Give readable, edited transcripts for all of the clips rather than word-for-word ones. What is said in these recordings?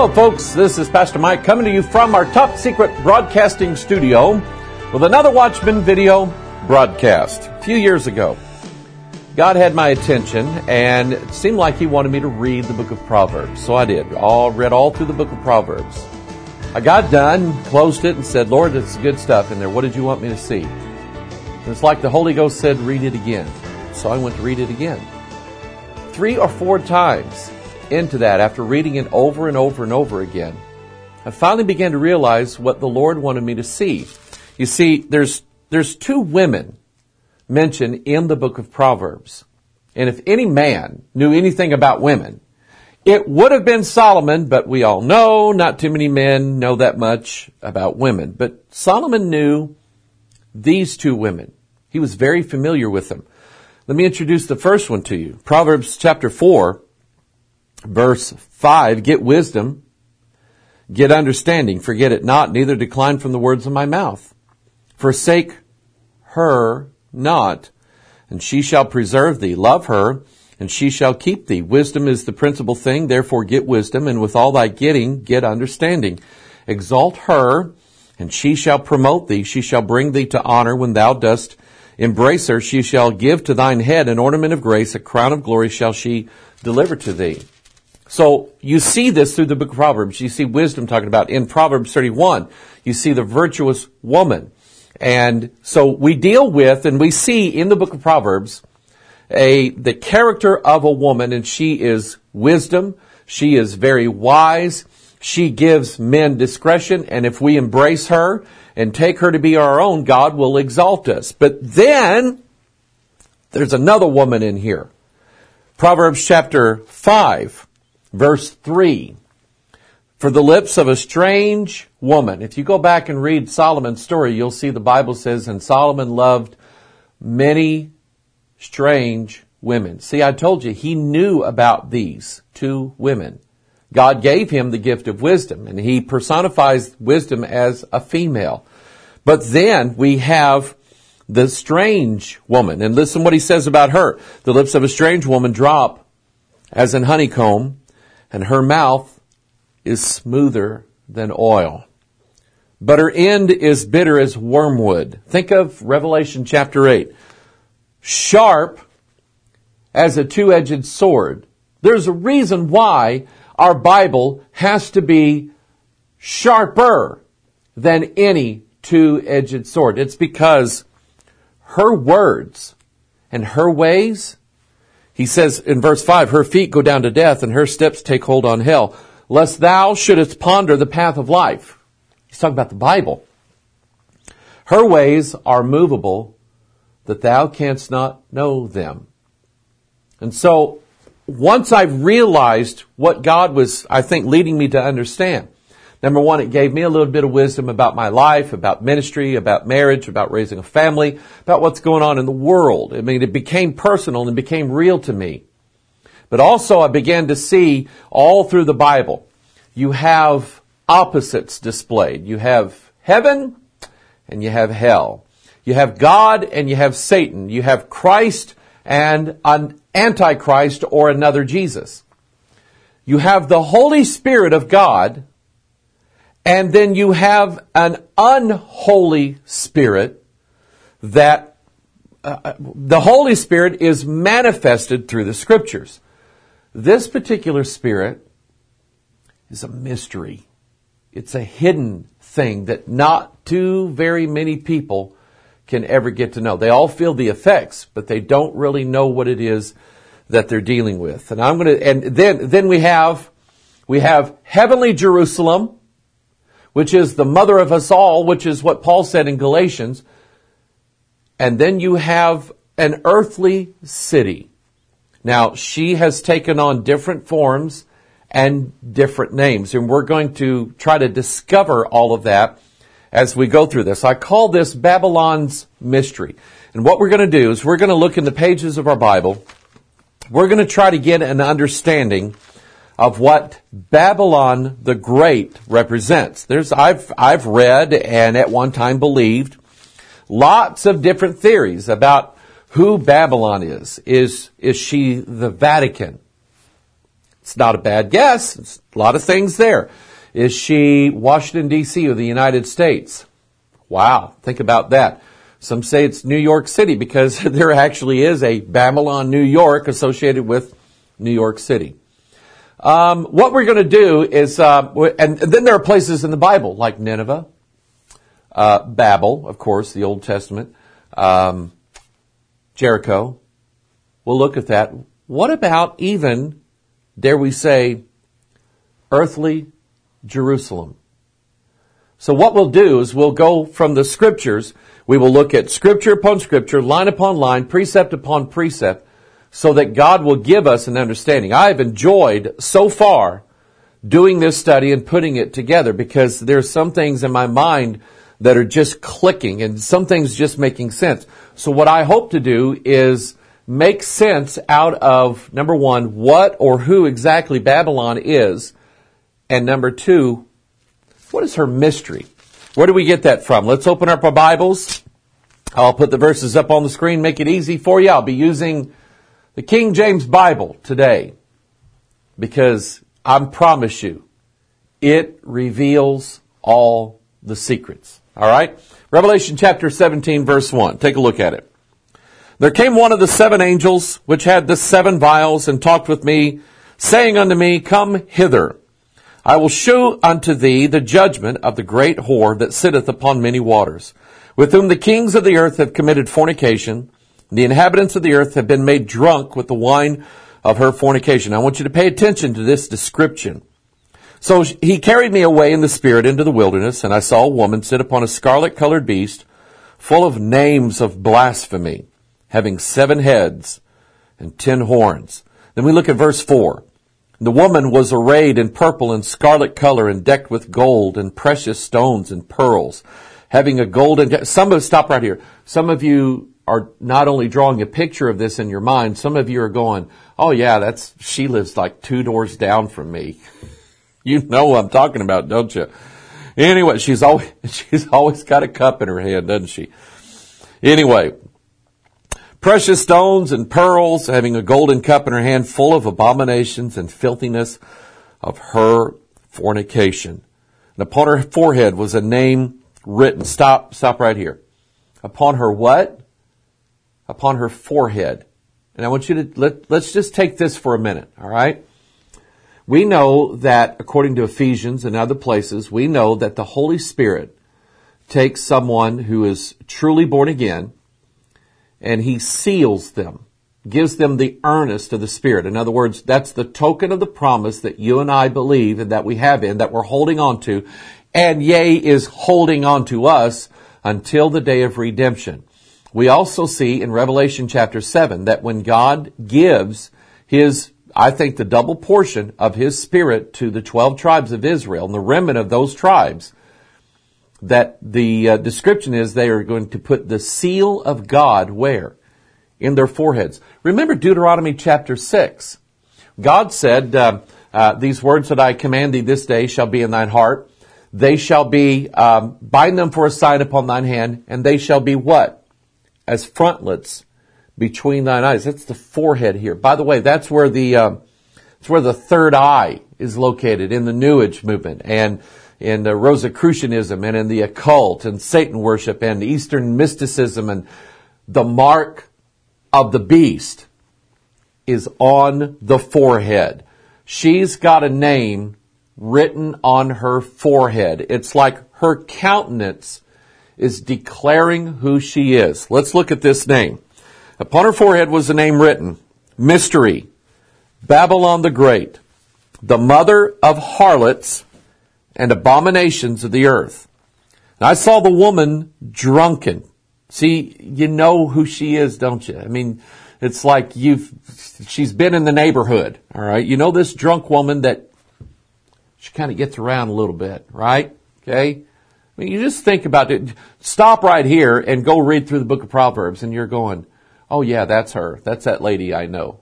Hello, folks. This is Pastor Mike coming to you from our top secret broadcasting studio with another Watchman video broadcast. A few years ago, God had my attention, and it seemed like He wanted me to read the book of Proverbs. So I did. Read all through the book of Proverbs. I got done, closed it, and said, Lord, it's good stuff in there. What did you want me to see? And it's like the Holy Ghost said, read it again. So I went to read it again. 3 or 4 times into that, after reading it over and over and over again, I finally began to realize what the Lord wanted me to see. You see, there's 2 women mentioned in the book of Proverbs. And if any man knew anything about women, it would have been Solomon, but we all know not too many men know that much about women. But Solomon knew these 2 women. He was very familiar with them. Let me introduce the first one to you. Proverbs chapter 4, verse 5, get wisdom, get understanding, forget it not, neither decline from the words of my mouth. Forsake her not, and she shall preserve thee. Love her, and she shall keep thee. Wisdom is the principal thing, therefore get wisdom, and with all thy getting, get understanding. Exalt her, and she shall promote thee. She shall bring thee to honor when thou dost embrace her. She shall give to thine head an ornament of grace, a crown of glory shall she deliver to thee. So you see this through the book of Proverbs. You see wisdom talking about. In Proverbs 31, you see the virtuous woman. And so we deal with, and we see in the book of Proverbs, the character of a woman, and she is wisdom. She is very wise. She gives men discretion, and if we embrace her and take her to be our own, God will exalt us. But then, there's another woman in here. Proverbs chapter 5, verse 3. For the lips of a strange woman. If you go back and read Solomon's story, you'll see the Bible says, and Solomon loved many strange women. See, I told you, he knew about these 2 women. God gave him the gift of wisdom, and he personifies wisdom as a female. But then we have the strange woman. And listen what he says about her. The lips of a strange woman drop as in honeycomb, and her mouth is smoother than oil. But her end is bitter as wormwood. Think of Revelation chapter 8. Sharp as a 2-edged sword. There's a reason why our Bible has to be sharper than any 2-edged sword. It's because her words and her ways, he says in verse 5, her feet go down to death and her steps take hold on hell, lest thou shouldest ponder the path of life. He's talking about the Bible. Her ways are movable, that thou canst not know them. And so, once I've realized what God was, I think, leading me to understand, number one, it gave me a little bit of wisdom about my life, about ministry, about marriage, about raising a family, about what's going on in the world. I mean, it became personal and became real to me. But also I began to see all through the Bible, you have opposites displayed. You have heaven and you have hell. You have God and you have Satan. You have Christ and an Antichrist or another Jesus. You have the Holy Spirit of God, and then you have an unholy spirit that the Holy Spirit is manifested through the Scriptures. This particular spirit is a mystery. It's a hidden thing that not too very many people can ever get to know. They all feel the effects, but they don't really know what it is that they're dealing with. And then we have heavenly Jerusalem, which is the mother of us all, which is what Paul said in Galatians. And then you have an earthly city. Now, she has taken on different forms and different names, and we're going to try to discover all of that as we go through this. I call this Babylon's mystery. And what we're going to do is we're going to look in the pages of our Bible. We're going to try to get an understanding of what Babylon the Great represents. I've read and at one time believed lots of different theories about who Babylon is. Is she the Vatican? It's not a bad guess. It's a lot of things there. Is she Washington, D.C. or the United States? Wow, think about that. Some say it's New York City because there actually is a Babylon, New York associated with New York City. What we're going to do is, and then there are places in the Bible like Nineveh, Babel, of course, the Old Testament, Jericho. We'll look at that. What about even, dare we say, earthly Jerusalem? So what we'll do is we'll go from the Scriptures. We will look at Scripture upon Scripture, line upon line, precept upon precept, so that God will give us an understanding. I have enjoyed so far doing this study and putting it together because there's some things in my mind that are just clicking and some things just making sense. So what I hope to do is make sense out of, number one, what or who exactly Babylon is, and number two, what is her mystery? Where do we get that from? Let's open up our Bibles. I'll put the verses up on the screen, make it easy for you. I'll be using the King James Bible today because I promise you, it reveals all the secrets. All right? Revelation chapter 17, verse 1. Take a look at it. There came one of the seven angels, which had the seven vials, and talked with me, saying unto me, Come hither. I will shew unto thee the judgment of the great whore that sitteth upon many waters, with whom the kings of the earth have committed fornication. The inhabitants of the earth have been made drunk with the wine of her fornication. I want you to pay attention to this description. So he carried me away in the spirit into the wilderness, and I saw a woman sit upon a scarlet-colored beast, full of names of blasphemy, having 7 heads and 10 horns. Then we look at verse 4. The woman was arrayed in purple and scarlet color and decked with gold and precious stones and pearls, having a golden... Stop right here. Some of you are not only drawing a picture of this in your mind, some of you are going, oh yeah, she lives like 2 doors down from me. You know what I'm talking about, don't you? Anyway, she's always got a cup in her hand, doesn't she? Anyway, precious stones and pearls, having a golden cup in her hand, full of abominations and filthiness of her fornication. And upon her forehead was a name written. Stop right here. Upon her what? Upon her forehead. And I want you to, let's just take this for a minute, all right? We know that, according to Ephesians and other places, we know that the Holy Spirit takes someone who is truly born again and He seals them, gives them the earnest of the Spirit. In other words, that's the token of the promise that you and I believe and that we have that we're holding on to, and yea, is holding on to us until the day of redemption. We also see in Revelation chapter 7 that when God gives His, I think, the double portion of His Spirit to the 12 tribes of Israel and the remnant of those tribes, that the description is they are going to put the seal of God where? In their foreheads. Remember Deuteronomy chapter 6. God said, these words that I command thee this day shall be in thine heart. They shall be, bind them for a sign upon thine hand, and they shall be what? As frontlets between thine eyes. That's the forehead here. By the way, that's where the third eye is located in the New Age movement and in the Rosicrucianism and in the occult and Satan worship and Eastern mysticism, and the mark of the beast is on the forehead. She's got a name written on her forehead. It's like her countenance is declaring who she is. Let's look at this name. Upon her forehead was a name written, Mystery, Babylon the Great, the mother of harlots and abominations of the earth. And I saw the woman drunken. See, you know who she is, don't you? I mean, it's like she's been in the neighborhood, all right? You know this drunk woman that she kind of gets around a little bit, right? Okay? I mean, you just think about it. Stop right here and go read through the book of Proverbs, and you're going, oh yeah, that's her. That's that lady I know.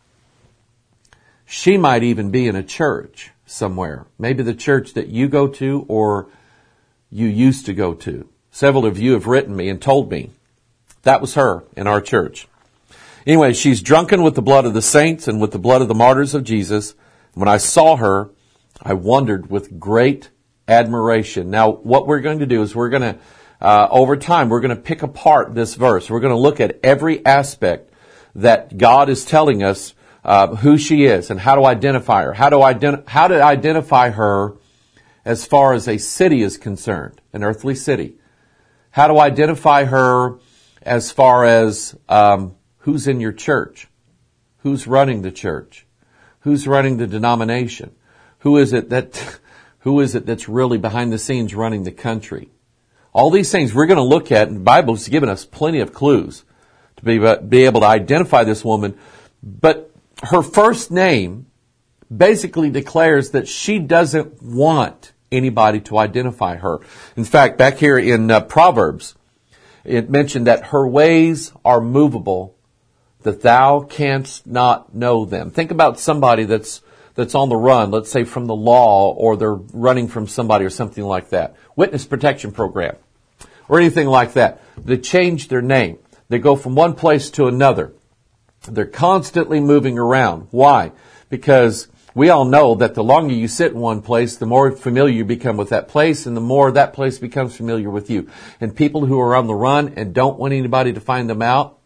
She might even be in a church somewhere. Maybe the church that you go to or you used to go to. Several of you have written me and told me that was her in our church. Anyway, she's drunken with the blood of the saints and with the blood of the martyrs of Jesus. When I saw her, I wondered with great admiration. Now, what we're going to do is we're going to, over time, we're going to pick apart this verse. We're going to look at every aspect that God is telling us who she is and how to identify her. How to identify her as far as a city is concerned, an earthly city. How to identify her as far as who's in your church, who's running the church, who's running the denomination, who is it that's really behind the scenes running the country. All these things we're going to look at, and the Bible's given us plenty of clues to be able to identify this woman. But her first name basically declares that she doesn't want anybody to identify her. In fact, back here in Proverbs, it mentioned that her ways are movable, that thou canst not know them. Think about somebody that's on the run, let's say from the law, or they're running from somebody or something like that. Witness protection program, or anything like that. They change their name. They go from one place to another. They're constantly moving around. Why? Because we all know that the longer you sit in one place, the more familiar you become with that place, and the more that place becomes familiar with you. And people who are on the run and don't want anybody to find them out,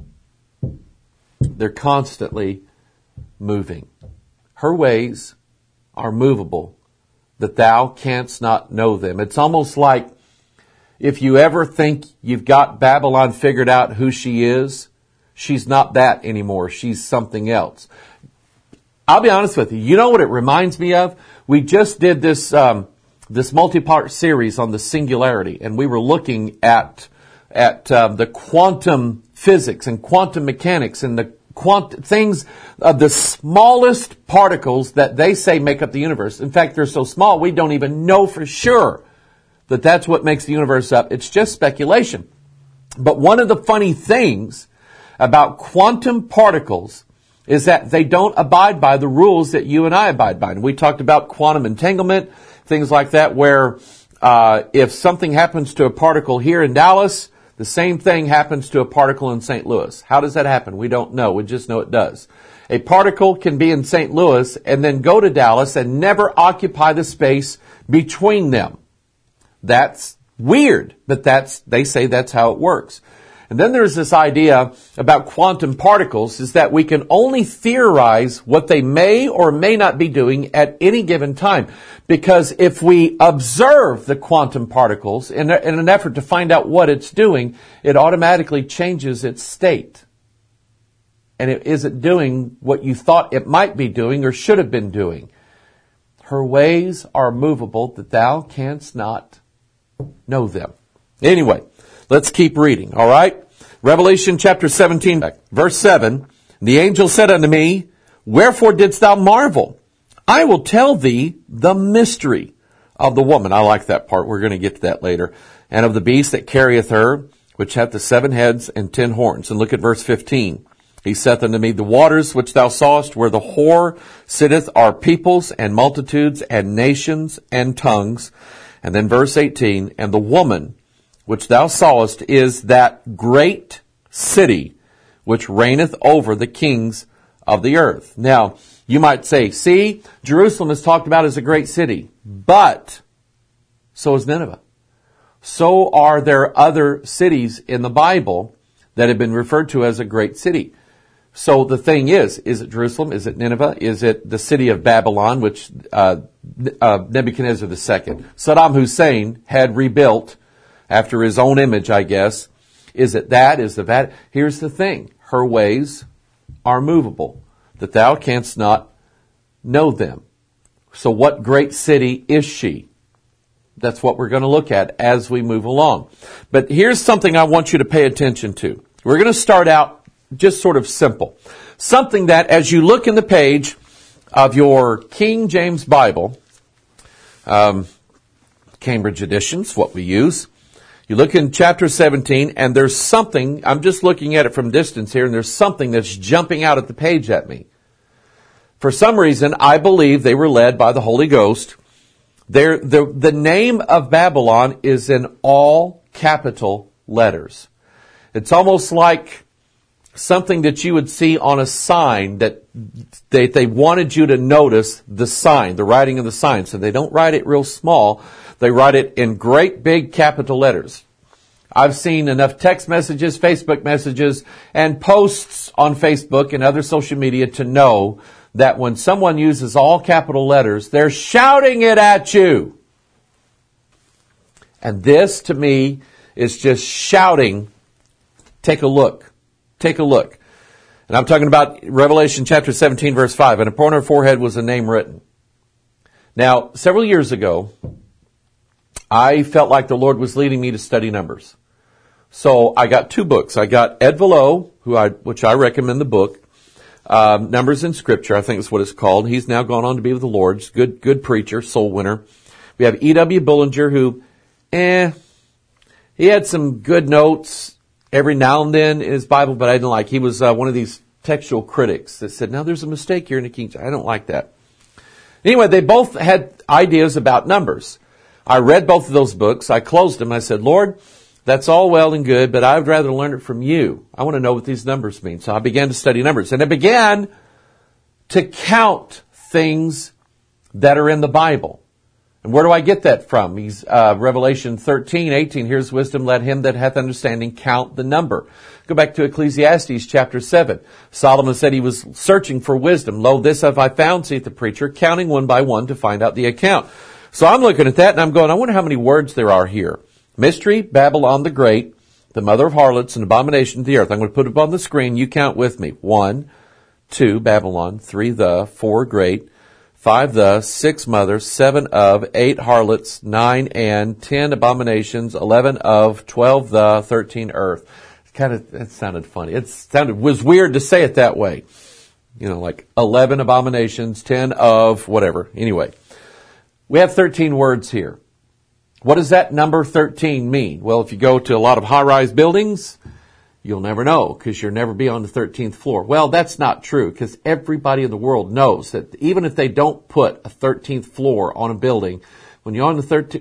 they're constantly moving. Her ways are movable, that thou canst not know them. It's almost like if you ever think you've got Babylon figured out who she is, she's not that anymore. She's something else. I'll be honest with you. You know what it reminds me of? We just did this multi-part series on the singularity, and we were looking at the quantum physics and quantum mechanics and the things of the smallest particles that they say make up the universe. In fact, they're so small we don't even know for sure that that's what makes the universe up. It's just speculation. But one of the funny things about quantum particles is that they don't abide by the rules that you and I abide by. And we talked about quantum entanglement, things like that, where if something happens to a particle here in Dallas, the same thing happens to a particle in St. Louis. How does that happen? We don't know. We just know it does. A particle can be in St. Louis and then go to Dallas and never occupy the space between them. That's weird, but they say that's how it works. And then there's this idea about quantum particles, is that we can only theorize what they may or may not be doing at any given time. Because if we observe the quantum particles in an effort to find out what it's doing, it automatically changes its state. And is it doing what you thought it might be doing or should have been doing? Her ways are movable, that thou canst not know them. Anyway, let's keep reading, all right? Revelation chapter 17, verse 7. The angel said unto me, Wherefore didst thou marvel? I will tell thee the mystery of the woman. I like that part. We're going to get to that later. And of the beast that carrieth her, which hath the 7 heads and 10 horns. And look at verse 15. He saith unto me, The waters which thou sawest where the whore sitteth are peoples and multitudes and nations and tongues. And then verse 18, And the woman which thou sawest is that great city which reigneth over the kings of the earth. Now, you might say, see, Jerusalem is talked about as a great city, but so is Nineveh. So are there other cities in the Bible that have been referred to as a great city. So the thing is it Jerusalem? Is it Nineveh? Is it the city of Babylon, which Nebuchadnezzar II, Saddam Hussein, had rebuilt after his own image, I guess? Is it that? Is it that? Here's the thing. Her ways are movable, that thou canst not know them. So what great city is she? That's what we're going to look at as we move along. But here's something I want you to pay attention to. We're going to start out just sort of simple. Something that, as you look in the page of your King James Bible, Cambridge editions, what we use, you look in chapter 17, and there's something, I'm just looking at it from distance here, and there's something that's jumping out at the page at me. For some reason, I believe they were led by the Holy Ghost. The name of Babylon is in all capital letters. It's almost like something that you would see on a sign that they wanted you to notice the sign, the writing of the sign. So they don't write it real small. They write it in great big capital letters. I've seen enough text messages, Facebook messages, and posts on Facebook and other social media to know that when someone uses all capital letters, they're shouting it at you. And this, to me, is just shouting, take a look. Take a look. And I'm talking about Revelation chapter 17, verse 5. And upon her forehead was a name written. Now, several years ago, I felt like the Lord was leading me to study numbers. So I got two books. I got Ed Velo, which I recommend the book, Numbers in Scripture, I think is what it's called. He's now gone on to be with the Lord. He's a good preacher, soul winner. We have E.W. Bullinger, who, he had some good notes every now and then in his Bible, but I didn't like. He was one of these textual critics that said, "Now there's a mistake here in the King James." I don't like that. Anyway, they both had ideas about numbers. I read both of those books. I closed them. I said, "Lord, that's all well and good, but I'd rather learn it from you. I want to know what these numbers mean." So I began to study numbers, and I began to count things that are in the Bible. And where do I get that from? Revelation 13:18. Here's wisdom. Let him that hath understanding count the number. Go back to Ecclesiastes chapter 7. Solomon said he was searching for wisdom. Lo, this have I found, saith the preacher, counting one by one to find out the account. So I'm looking at that and I'm going, I wonder how many words there are here. Mystery, Babylon the Great, the mother of harlots and abomination of the earth. I'm going to put it up on the screen. You count with me. 1, 2, Babylon. 3, the. 4, great. 5 the, 6 mothers, 7 of, 8 harlots, 9 and, 10 abominations, 11 of, 12 the, 13 earth. That sounded funny. Was weird to say it that way. You know, like 11 abominations, 10 of, whatever. Anyway, we have 13 words here. What does that number 13 mean? Well, if you go to a lot of high-rise buildings, you'll never know because you'll never be on the 13th floor. Well, that's not true because everybody in the world knows that even if they don't put a 13th floor on a building, when you're on the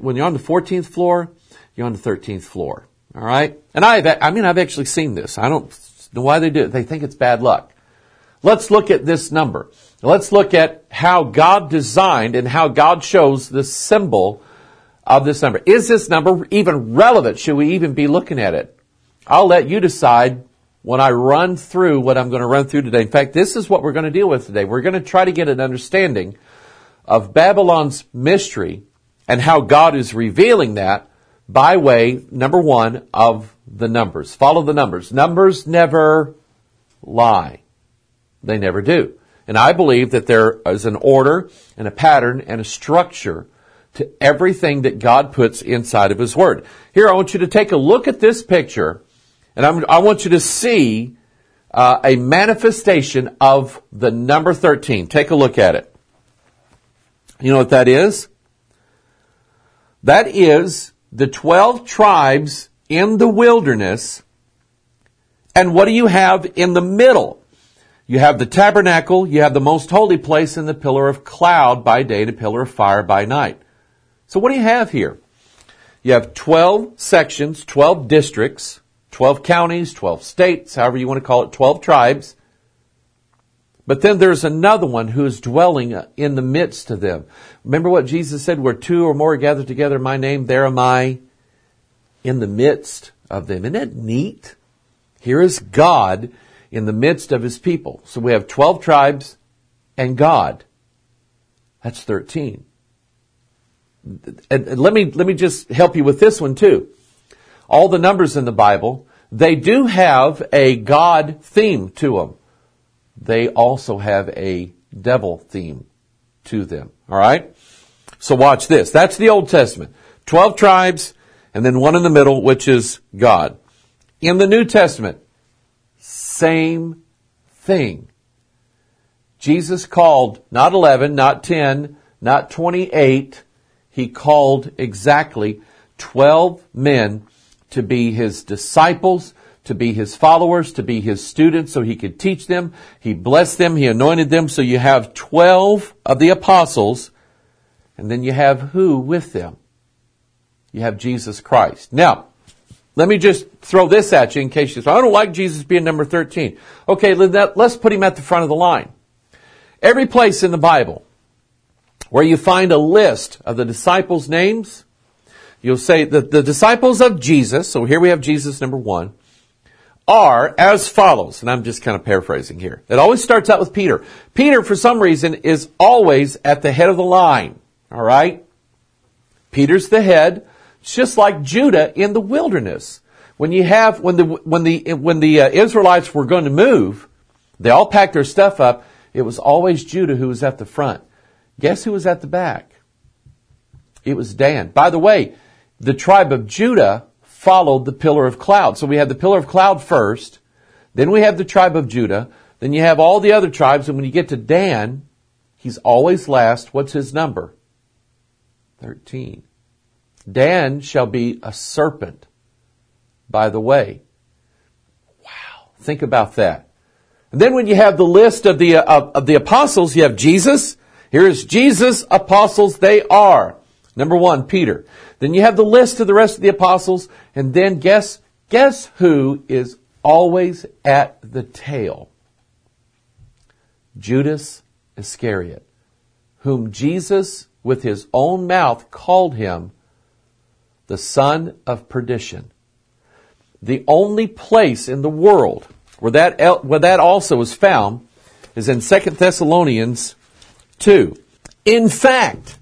14th floor, you're on the 13th floor. All right? And I've actually seen this. I don't know why they do it. They think it's bad luck. Let's look at this number. Let's look at how God designed and how God shows the symbol of this number. Is this number even relevant? Should we even be looking at it? I'll let you decide when I run through what I'm going to run through today. In fact, this is what we're going to deal with today. We're going to try to get an understanding of Babylon's mystery and how God is revealing that by way, number one, of the numbers. Follow the numbers. Numbers never lie. They never do. And I believe that there is an order and a pattern and a structure to everything that God puts inside of His Word. Here, I want you to take a look at this picture. And I want you to see a manifestation of the number 13. Take a look at it. You know what that is? That is the 12 tribes in the wilderness. And what do you have in the middle? You have the tabernacle, you have the most holy place, and the pillar of cloud by day and a pillar of fire by night. So what do you have here? You have 12 sections, 12 districts, 12 counties, 12 states, however you want to call it, 12 tribes. But then there's another one who is dwelling in the midst of them. Remember what Jesus said, where 2 or more are gathered together in my name, there am I in the midst of them. Isn't that neat? Here is God in the midst of His people. So we have 12 tribes and God. That's 13. And let me just help you with this one too. All the numbers in the Bible, they do have a God theme to them. They also have a devil theme to them. All right? So watch this. That's the Old Testament. 12 tribes and then one in the middle, which is God. In the New Testament, same thing. Jesus called not 11, not 10, not 28. He called exactly 12 men to be His disciples, to be His followers, to be His students so He could teach them. He blessed them. He anointed them. So you have 12 of the apostles, and then you have who with them? You have Jesus Christ. Now, let me just throw this at you in case you say, I don't like Jesus being number 13. Okay, let's put him at the front of the line. Every place in the Bible where you find a list of the disciples' names, you'll say that the disciples of Jesus, so here we have Jesus number 1, are as follows. And I'm just kind of paraphrasing here. It always starts out with Peter. Peter, for some reason, is always at the head of the line. All right? Peter's the head. It's just like Judah in the wilderness. When the Israelites were going to move, they all packed their stuff up. It was always Judah who was at the front. Guess who was at the back? It was Dan. By the way, the tribe of Judah followed the pillar of cloud. So we had the pillar of cloud first, then we have the tribe of Judah, then you have all the other tribes, and when you get to Dan, he's always last. What's his number? 13. Dan shall be a serpent by the way. Wow. Think about that. And then when you have the list of the apostles, you have Jesus. Here is Jesus, apostles, they are. Number 1, Peter. Then you have the list of the rest of the apostles, and then guess who is always at the tail? Judas Iscariot, whom Jesus with his own mouth called him the son of perdition. The only place in the world where that also is found is in 2 Thessalonians 2. In fact,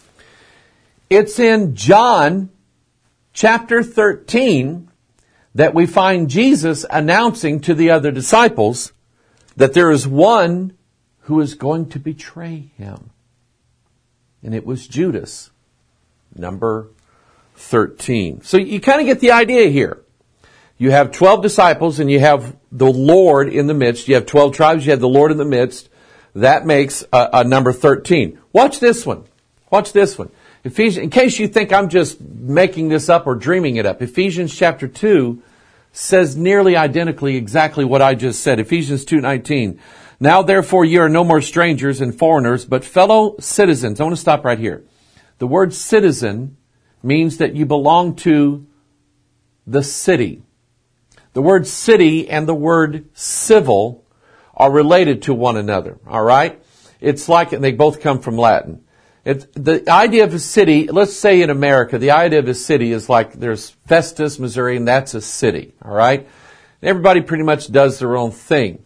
it's in John chapter 13 that we find Jesus announcing to the other disciples that there is one who is going to betray him. And it was Judas, number 13. So you kind of get the idea here. You have 12 disciples and you have the Lord in the midst. You have 12 tribes, you have the Lord in the midst. That makes a number 13. Watch this one. Watch this one. Ephesians, in case you think I'm just making this up or dreaming it up, Ephesians chapter 2 says nearly identically exactly what I just said. Ephesians 2:19. Now therefore ye are no more strangers and foreigners, but fellow citizens. I want to stop right here. The word citizen means that you belong to the city. The word city and the word civil are related to one another. All right? It's like, and they both come from Latin. The idea of a city, let's say in America, the idea of a city is like there's Festus, Missouri, and that's a city. All right? Everybody pretty much does their own thing.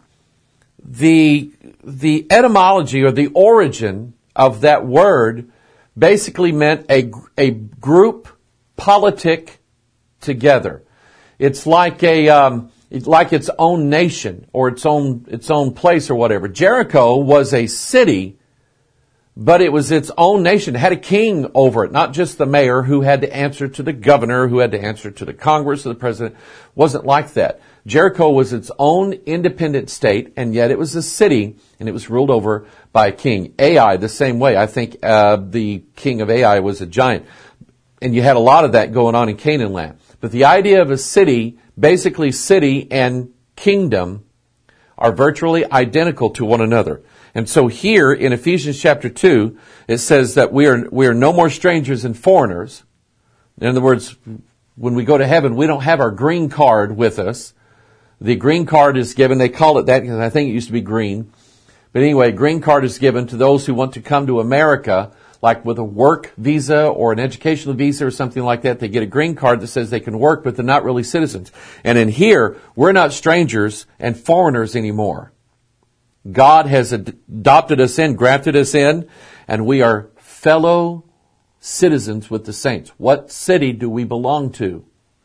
The etymology or the origin of that word basically meant a group politic together. It's like like its own nation or its own place or whatever. Jericho was a city, but it was its own nation. It had a king over it, not just the mayor who had to answer to the governor, who had to answer to the Congress or the president. It wasn't like that. Jericho was its own independent state, and yet it was a city, and it was ruled over by a king. Ai, the same way. I think the king of Ai was a giant. And you had a lot of that going on in Canaan land. But the idea of a city, basically city and kingdom, are virtually identical to one another. And so here in Ephesians chapter 2, it says that we are no more strangers and foreigners. In other words, when we go to heaven, we don't have our green card with us. The green card is given, they call it that because I think it used to be green. But anyway, green card is given to those who want to come to America, like with a work visa or an educational visa or something like that. They get a green card that says they can work, but they're not really citizens. And in here, we're not strangers and foreigners anymore. God has adopted us in, grafted us in, and we are fellow citizens with the saints. What city do we belong to?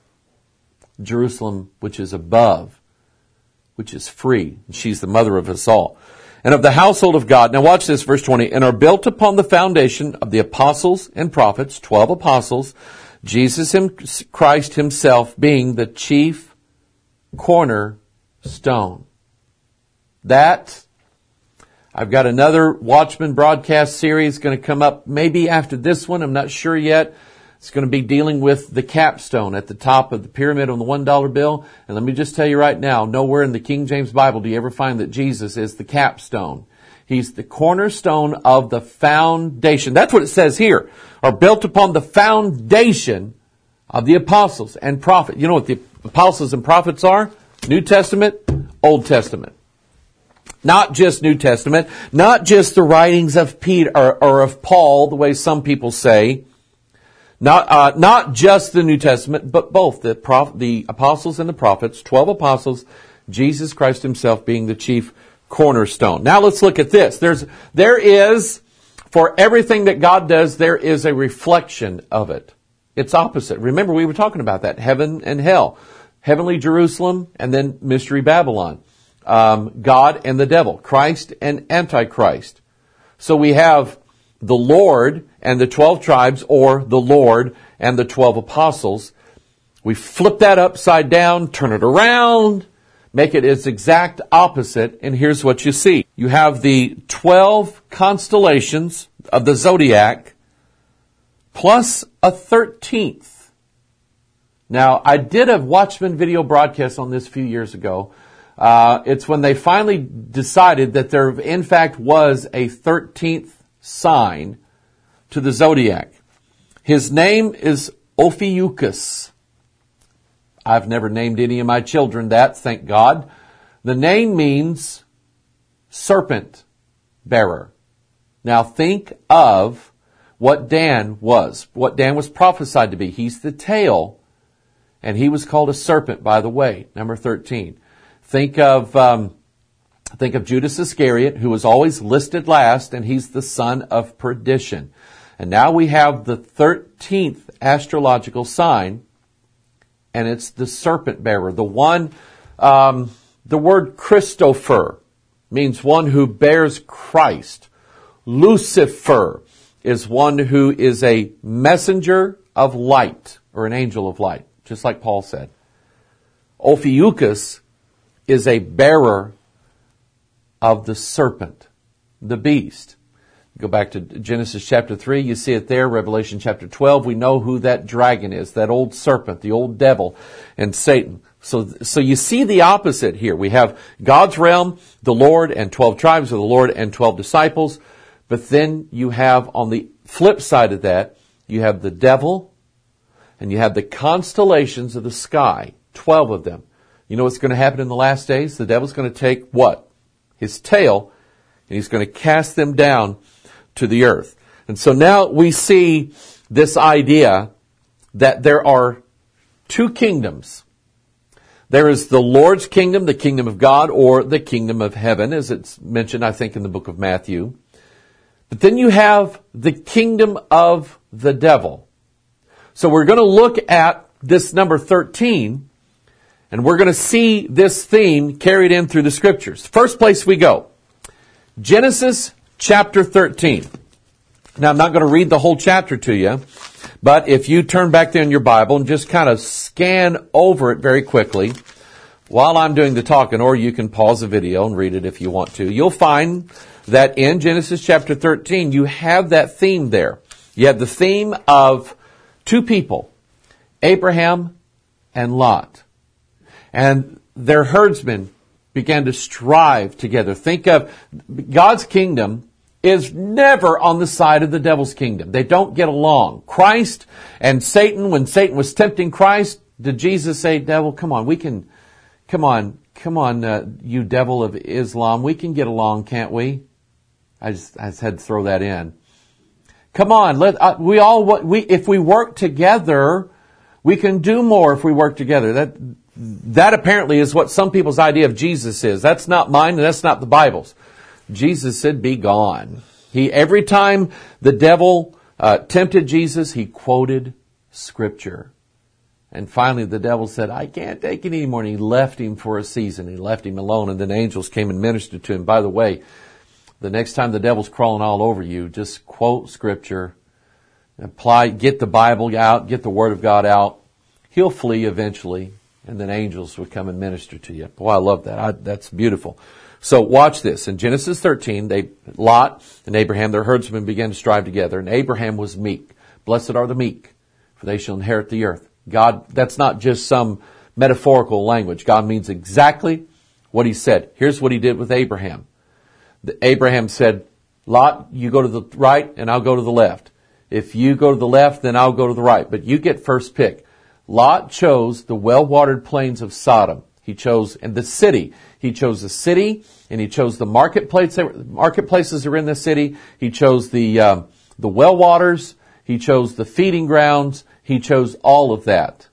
Jerusalem, which is above, which is free. She's the mother of us all. And of the household of God. Now watch this, verse 20. And are built upon the foundation of the apostles and prophets, 12 apostles, Jesus Christ himself being the chief cornerstone. That, I've got another Watchman broadcast series going to come up maybe after this one. I'm not sure yet. It's going to be dealing with the capstone at the top of the pyramid on the $1 bill. And let me just tell you right now, nowhere in the King James Bible do you ever find that Jesus is the capstone. He's the cornerstone of the foundation. That's what it says here. Are built upon the foundation of the apostles and prophets. You know what the apostles and prophets are? New Testament, Old Testament. Not just New Testament, not just the writings of Peter or of Paul, the way some people say. Not just the New Testament, but both the apostles and the prophets, 12 apostles, Jesus Christ himself being the chief cornerstone. Now let's look at this. There is, for everything that God does, there is a reflection of it. It's opposite. Remember, we were talking about that. Heaven and hell. Heavenly Jerusalem and then Mystery Babylon. God and the devil. Christ and Antichrist. So we have the Lord and the 12 tribes, or the Lord and the 12 apostles. We flip that upside down, turn it around, make it its exact opposite, and here's what you see. You have the 12 constellations of the zodiac, plus a 13th. Now, I did a Watchman video broadcast on this a few years ago. It's when they finally decided that there, in fact, was a 13th sign to the zodiac. His name is Ophiuchus. I've never named any of my children that, thank God. The name means serpent bearer. Now think of what Dan was prophesied to be. He's the tail, and he was called a serpent, by the way, number 13. Think of Judas Iscariot, who was always listed last, and he's the son of perdition. And now we have the 13th astrological sign, and it's the serpent bearer. The word Christopher means one who bears Christ. Lucifer is one who is a messenger of light, or an angel of light, just like Paul said. Ophiuchus is a bearer of the serpent, the beast. Go back to Genesis chapter 3, you see it there. Revelation chapter 12, we know who that dragon is, that old serpent, the old devil, and Satan. So you see the opposite here. We have God's realm, the Lord, and 12 tribes of the Lord, and 12 disciples. But then you have, on the flip side of that, you have the devil, and you have the constellations of the sky, 12 of them. You know what's going to happen in the last days? The devil's going to take what? His tail, and he's going to cast them down to the earth. And so now we see this idea that there are two kingdoms. There is the Lord's kingdom, the kingdom of God, or the kingdom of heaven, as it's mentioned, I think, in the book of Matthew. But then you have the kingdom of the devil. So we're going to look at this number 13, and we're going to see this theme carried in through the Scriptures. First place we go, Genesis chapter 13. Now, I'm not going to read the whole chapter to you, but if you turn back there in your Bible and just kind of scan over it very quickly while I'm doing the talking, or you can pause the video and read it if you want to, you'll find that in Genesis chapter 13, you have that theme there. You have the theme of two people, Abraham and Lot. And their herdsmen began to strive together. Think of God's kingdom is never on the side of the devil's kingdom. They don't get along. Christ and Satan, when Satan was tempting Christ, did Jesus say, devil, come on, you devil of Islam, we can get along, can't we? I just had to throw that in. Come on, if we work together, we can do more if we work together. That apparently is what some people's idea of Jesus is. That's not mine, and that's not the Bible's. Jesus said, be gone. Every time the devil tempted Jesus, he quoted Scripture. And finally the devil said, I can't take it anymore. And he left him for a season. He left him alone, and then angels came and ministered to him. By the way, the next time the devil's crawling all over you, just quote Scripture, get the Bible out, get the Word of God out. He'll flee eventually, and then angels will come and minister to you. Boy, I love that. That's beautiful. So watch this. In Genesis 13, Lot and Abraham, their herdsmen, began to strive together, and Abraham was meek. Blessed are the meek, for they shall inherit the earth. God, that's not just some metaphorical language. God means exactly what he said. Here's what he did with Abraham. Abraham said, Lot, you go to the right and I'll go to the left. If you go to the left, then I'll go to the right. But you get first pick. Lot chose the well-watered plains of Sodom. He chose the city. He chose the city, and he chose the marketplaces that are in the city. He chose the well waters. He chose the feeding grounds. He chose all of that.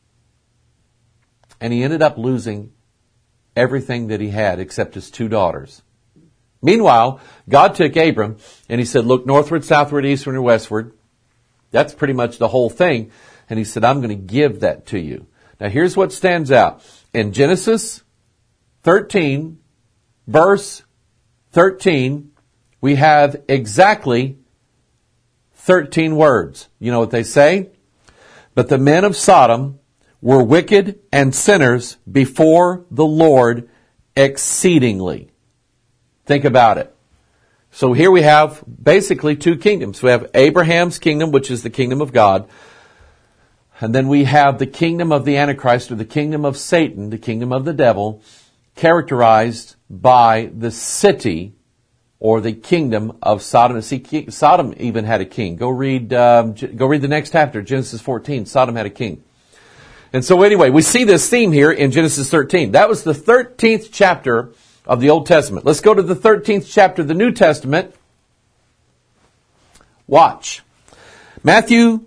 And he ended up losing everything that he had except his 2 daughters. Meanwhile, God took Abram and he said, look northward, southward, eastward, and westward. That's pretty much the whole thing. And he said, I'm going to give that to you. Now here's what stands out. In Genesis 13, verse 13, we have exactly 13 words. You know what they say? But the men of Sodom were wicked and sinners before the Lord exceedingly. Think about it. So here we have basically 2 kingdoms. We have Abraham's kingdom, which is the kingdom of God. And then we have the kingdom of the Antichrist, or the kingdom of Satan, the kingdom of the devil, characterized by the city or the kingdom of Sodom. See, Sodom even had a king. Go read the next chapter, Genesis 14. Sodom had a king. And so anyway, we see this theme here in Genesis 13. That was the 13th chapter of the Old Testament. Let's go to the 13th chapter of the New Testament. Watch. Matthew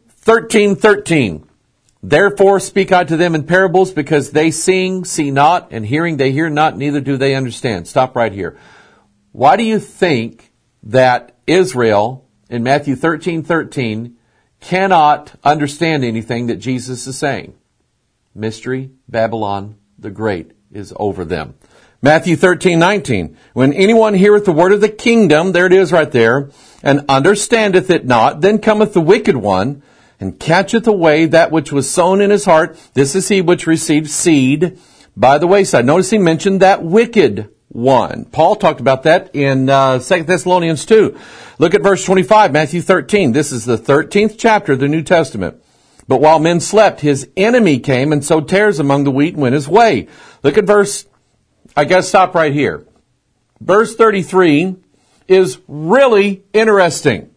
13:13. Therefore speak I to them in parables, because they seeing see not, and hearing they hear not, neither do they understand. Stop right here. Why do you think that Israel in Matthew 13:13 cannot understand anything that Jesus is saying? Mystery, Babylon the Great is over them. Matthew 13:19. When anyone heareth the word of the kingdom, there it is right there, and understandeth it not, then cometh the wicked one, and catcheth away that which was sown in his heart. This is he which received seed by the wayside. Notice he mentioned that wicked one. Paul talked about that in 2 Thessalonians 2. Look at verse 25, Matthew 13. This is the 13th chapter of the New Testament. But while men slept, his enemy came and sowed tares among the wheat and went his way. Look at I got to stop right here. Verse 33 is really interesting.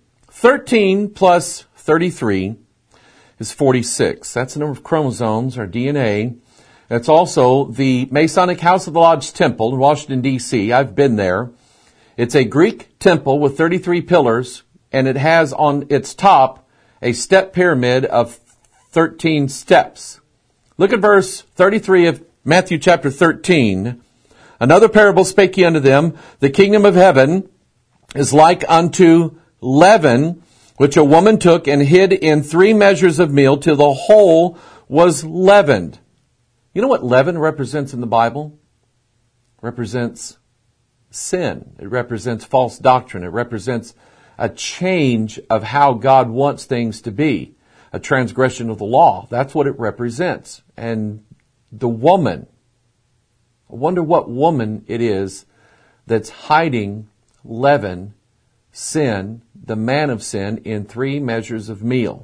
13 plus 33 is 46. That's the number of chromosomes, or DNA. That's also the Masonic House of the Lodge Temple in Washington, D.C. I've been there. It's a Greek temple with 33 pillars, and it has on its top a step pyramid of 13 steps. Look at verse 33 of Matthew chapter 13. Another parable spake he unto them, the kingdom of heaven is like unto leaven, which a woman took and hid in 3 measures of meal till the whole was leavened. You know what leaven represents in the Bible? It represents sin. It represents false doctrine. It represents a change of how God wants things to be. A transgression of the law. That's what it represents. And the woman, I wonder what woman it is that's hiding leaven, sin, the man of sin, in 3 measures of meal.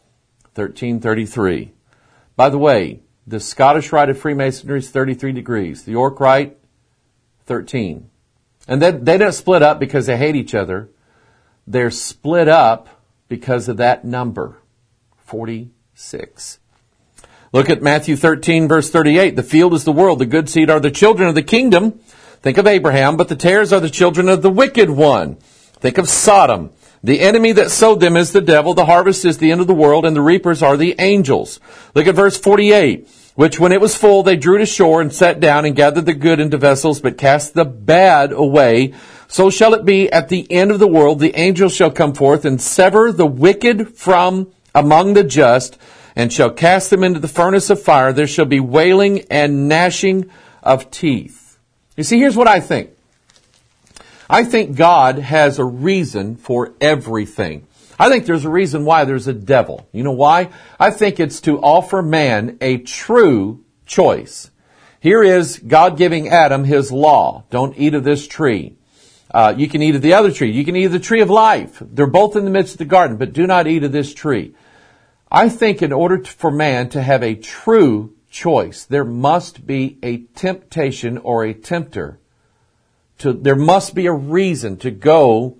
1333. By the way, the Scottish Rite of Freemasonry is 33 degrees. The York Rite, 13. And they don't split up because they hate each other. They're split up because of that number, 46. Look at Matthew 13, verse 38. The field is the world. The good seed are the children of the kingdom. Think of Abraham. But the tares are the children of the wicked one. Think of Sodom. The enemy that sowed them is the devil. The harvest is the end of the world, and the reapers are the angels. Look at verse 48. Which when it was full, they drew to shore and sat down and gathered the good into vessels, but cast the bad away. So shall it be at the end of the world. The angels shall come forth and sever the wicked from among the just, and shall cast them into the furnace of fire. There shall be wailing and gnashing of teeth. You see, here's what I think. I think God has a reason for everything. I think there's a reason why there's a devil. You know why? I think it's to offer man a true choice. Here is God giving Adam his law. Don't eat of this tree. You can eat of the other tree. You can eat of the tree of life. They're both in the midst of the garden, but do not eat of this tree. I think in order for man to have a true choice, there must be a temptation or a tempter. There must be a reason to go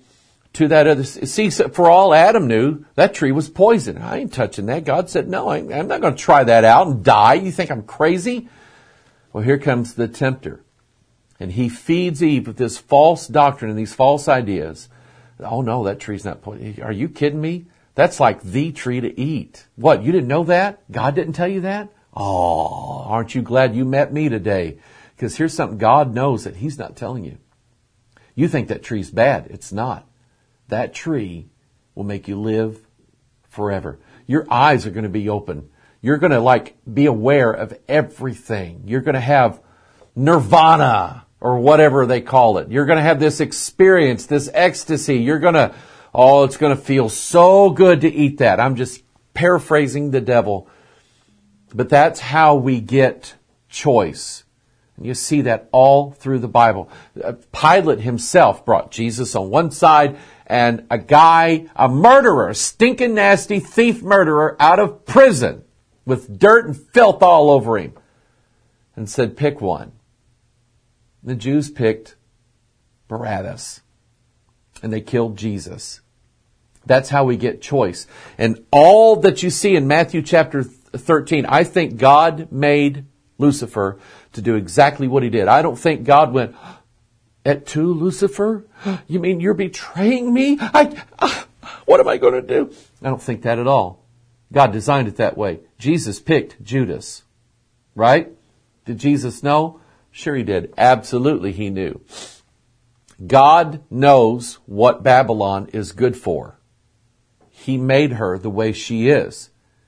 to that other. See, for all Adam knew, that tree was poison. I ain't touching that. God said, no, I'm not going to try that out and die. You think I'm crazy? Well, here comes the tempter. And he feeds Eve with this false doctrine and these false ideas. Oh no, that tree's not poison. Are you kidding me? That's like the tree to eat. What, you didn't know that? God didn't tell you that? Oh, aren't you glad you met me today? Because here's something God knows that He's not telling you. You think that tree's bad. It's not. That tree will make you live forever. Your eyes are going to be open. You're going to be aware of everything. You're going to have nirvana or whatever they call it. You're going to have this experience, this ecstasy. You're going to, it's going to feel so good to eat that. I'm just paraphrasing the devil. But that's how we get choice. And you see that all through the Bible. Pilate himself brought Jesus on one side and a guy, a murderer, a stinking nasty thief murderer out of prison with dirt and filth all over him and said, pick one. The Jews picked Barabbas and they killed Jesus. That's how we get choice. And all that you see in Matthew chapter 13, I think God made Lucifer to do exactly what he did. I don't think God went, "Et tu, Lucifer? You mean you're betraying me? What am I going to do?" I don't think that at all. God designed it that way. Jesus picked Judas, right? Did Jesus know? Sure he did. Absolutely he knew. God knows what Babylon is good for. He made her the way she is.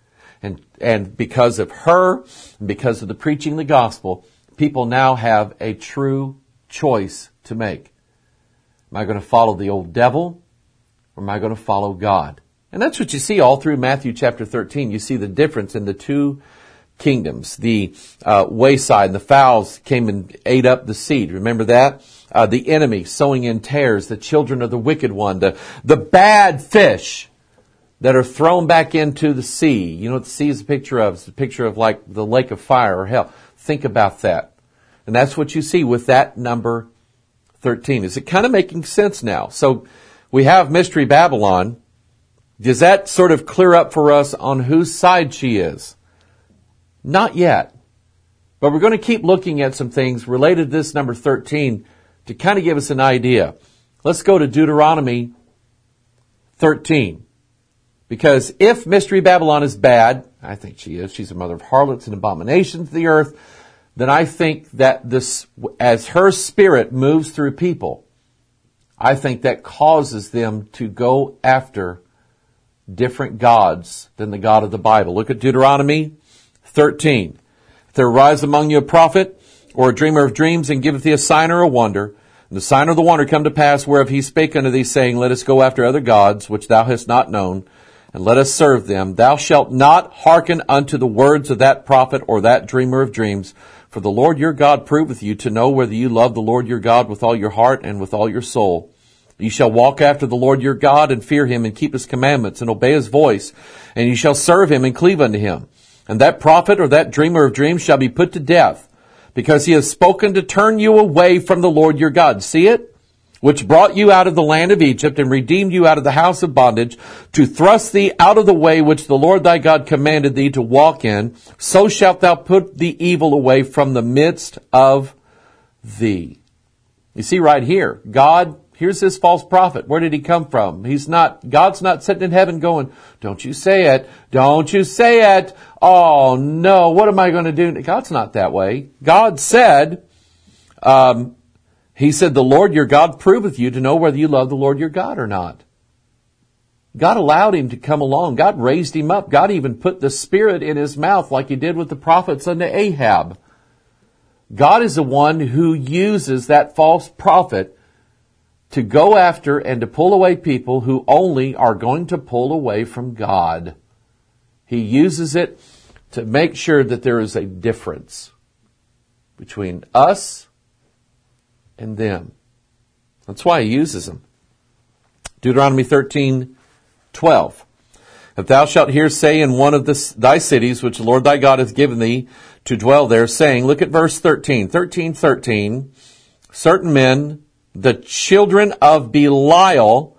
And because of her, because of the preaching of the gospel, people now have a true choice to make. Am I going to follow the old devil or am I going to follow God? And that's what you see all through Matthew chapter 13. You see the difference in the two kingdoms. The wayside and the fowls came and ate up the seed. Remember that? The enemy sowing in tares, the children of the wicked one, the bad fish that are thrown back into the sea. You know what the sea is a picture of? It's a picture of like the lake of fire or hell. Think about that. And that's what you see with that number 13. Is it kind of making sense now? So we have Mystery Babylon. Does that sort of clear up for us on whose side she is? Not yet. But we're going to keep looking at some things related to this number 13 to kind of give us an idea. Let's go to Deuteronomy 13. Because if Mystery Babylon is bad, I think she is, she's a mother of harlots and abominations of the earth, then I think that this, as her spirit moves through people, I think that causes them to go after different gods than the God of the Bible. Look at Deuteronomy 13. If there arise among you a prophet or a dreamer of dreams and giveth thee a sign or a wonder, and the sign or the wonder come to pass whereof he spake unto thee, saying, Let us go after other gods, which thou hast not known, and let us serve them. Thou shalt not hearken unto the words of that prophet or that dreamer of dreams. For the Lord your God proveth you to know whether you love the Lord your God with all your heart and with all your soul. Ye shall walk after the Lord your God and fear him and keep his commandments and obey his voice. And ye shall serve him and cleave unto him. And that prophet or that dreamer of dreams shall be put to death, because he has spoken to turn you away from the Lord your God. See it? Which brought you out of the land of Egypt and redeemed you out of the house of bondage, to thrust thee out of the way which the Lord thy God commanded thee to walk in. So shalt thou put the evil away from the midst of thee. You see right here, God, here's this false prophet. Where did he come from? God's not sitting in heaven going, don't you say it. Don't you say it. Oh no, what am I going to do? God's not that way. God said, He said, the Lord your God proveth you to know whether you love the Lord your God or not. God allowed him to come along. God raised him up. God even put the Spirit in his mouth like he did with the prophets unto Ahab. God is the one who uses that false prophet to go after and to pull away people who only are going to pull away from God. He uses it to make sure that there is a difference between us and them. That's why he uses them. Deuteronomy 13:12. If thou shalt hear say in one of thy cities, which the Lord thy God hath given thee to dwell there, saying, look at verse 13. 13:13. Certain men, the children of Belial,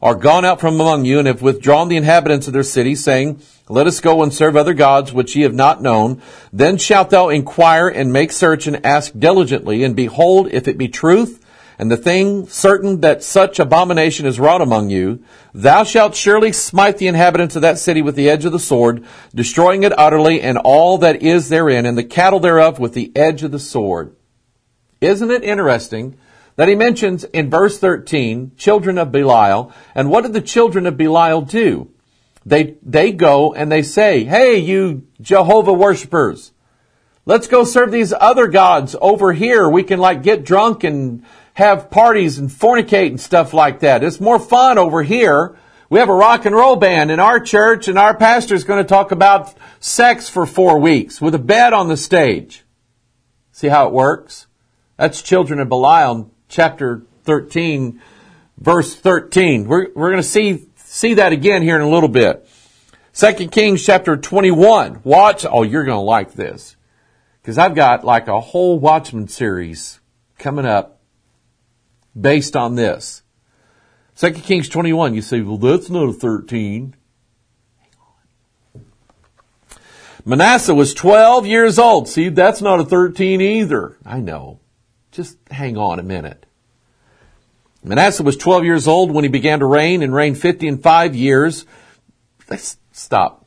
are gone out from among you, and have withdrawn the inhabitants of their cities, saying, let us go and serve other gods which ye have not known, then shalt thou inquire and make search and ask diligently, and behold, if it be truth, and the thing certain that such abomination is wrought among you, thou shalt surely smite the inhabitants of that city with the edge of the sword, destroying it utterly, and all that is therein, and the cattle thereof with the edge of the sword. Isn't it interesting that he mentions in verse 13, children of Belial, and what did the children of Belial do? They go and they say, hey, you Jehovah worshipers, let's go serve these other gods over here. We can get drunk and have parties and fornicate and stuff like that. It's more fun over here. We have a rock and roll band in our church, and our pastor's going to talk about sex for 4 weeks with a bed on the stage. See how it works? That's children of Belial, chapter 13, verse 13. We're going to see that again here in a little bit. 2 Kings chapter 21. Watch. Oh, you're going to like this, because I've got a whole Watchman series coming up based on this. 2 Kings 21, you say, well, that's not a 13. Hang on. Manasseh was 12 years old. See, that's not a 13 either. I know. Just hang on a minute. Manasseh was 12 years old when he began to reign, and reigned 55 years. Let's stop.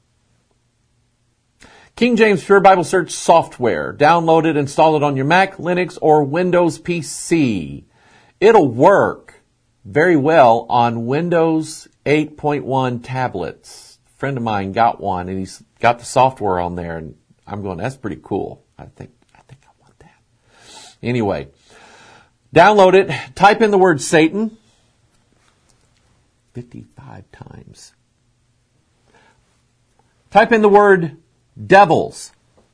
King James Pure Bible Search software. Download it, install it on your Mac, Linux, or Windows PC. It'll work very well on Windows 8.1 tablets. A friend of mine got one, and he's got the software on there, and I'm going, that's pretty cool. I think I want that. Anyway, download it, type in the word Satan 55 times. Type in the word devils.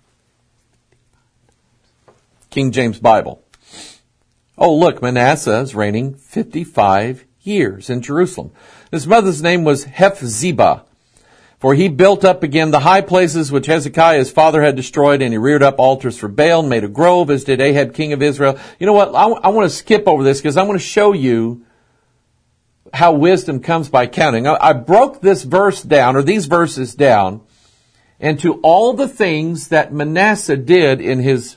King James Bible. Oh, look, Manasseh is reigning 55 years in Jerusalem. His mother's name was Hephzibah, for he built up again the high places which Hezekiah his father had destroyed, and he reared up altars for Baal and made a grove, as did Ahab king of Israel. You know what? I want to skip over this because I want to show you how wisdom comes by counting. I broke this verse down, or these verses down, into all the things that Manasseh did in his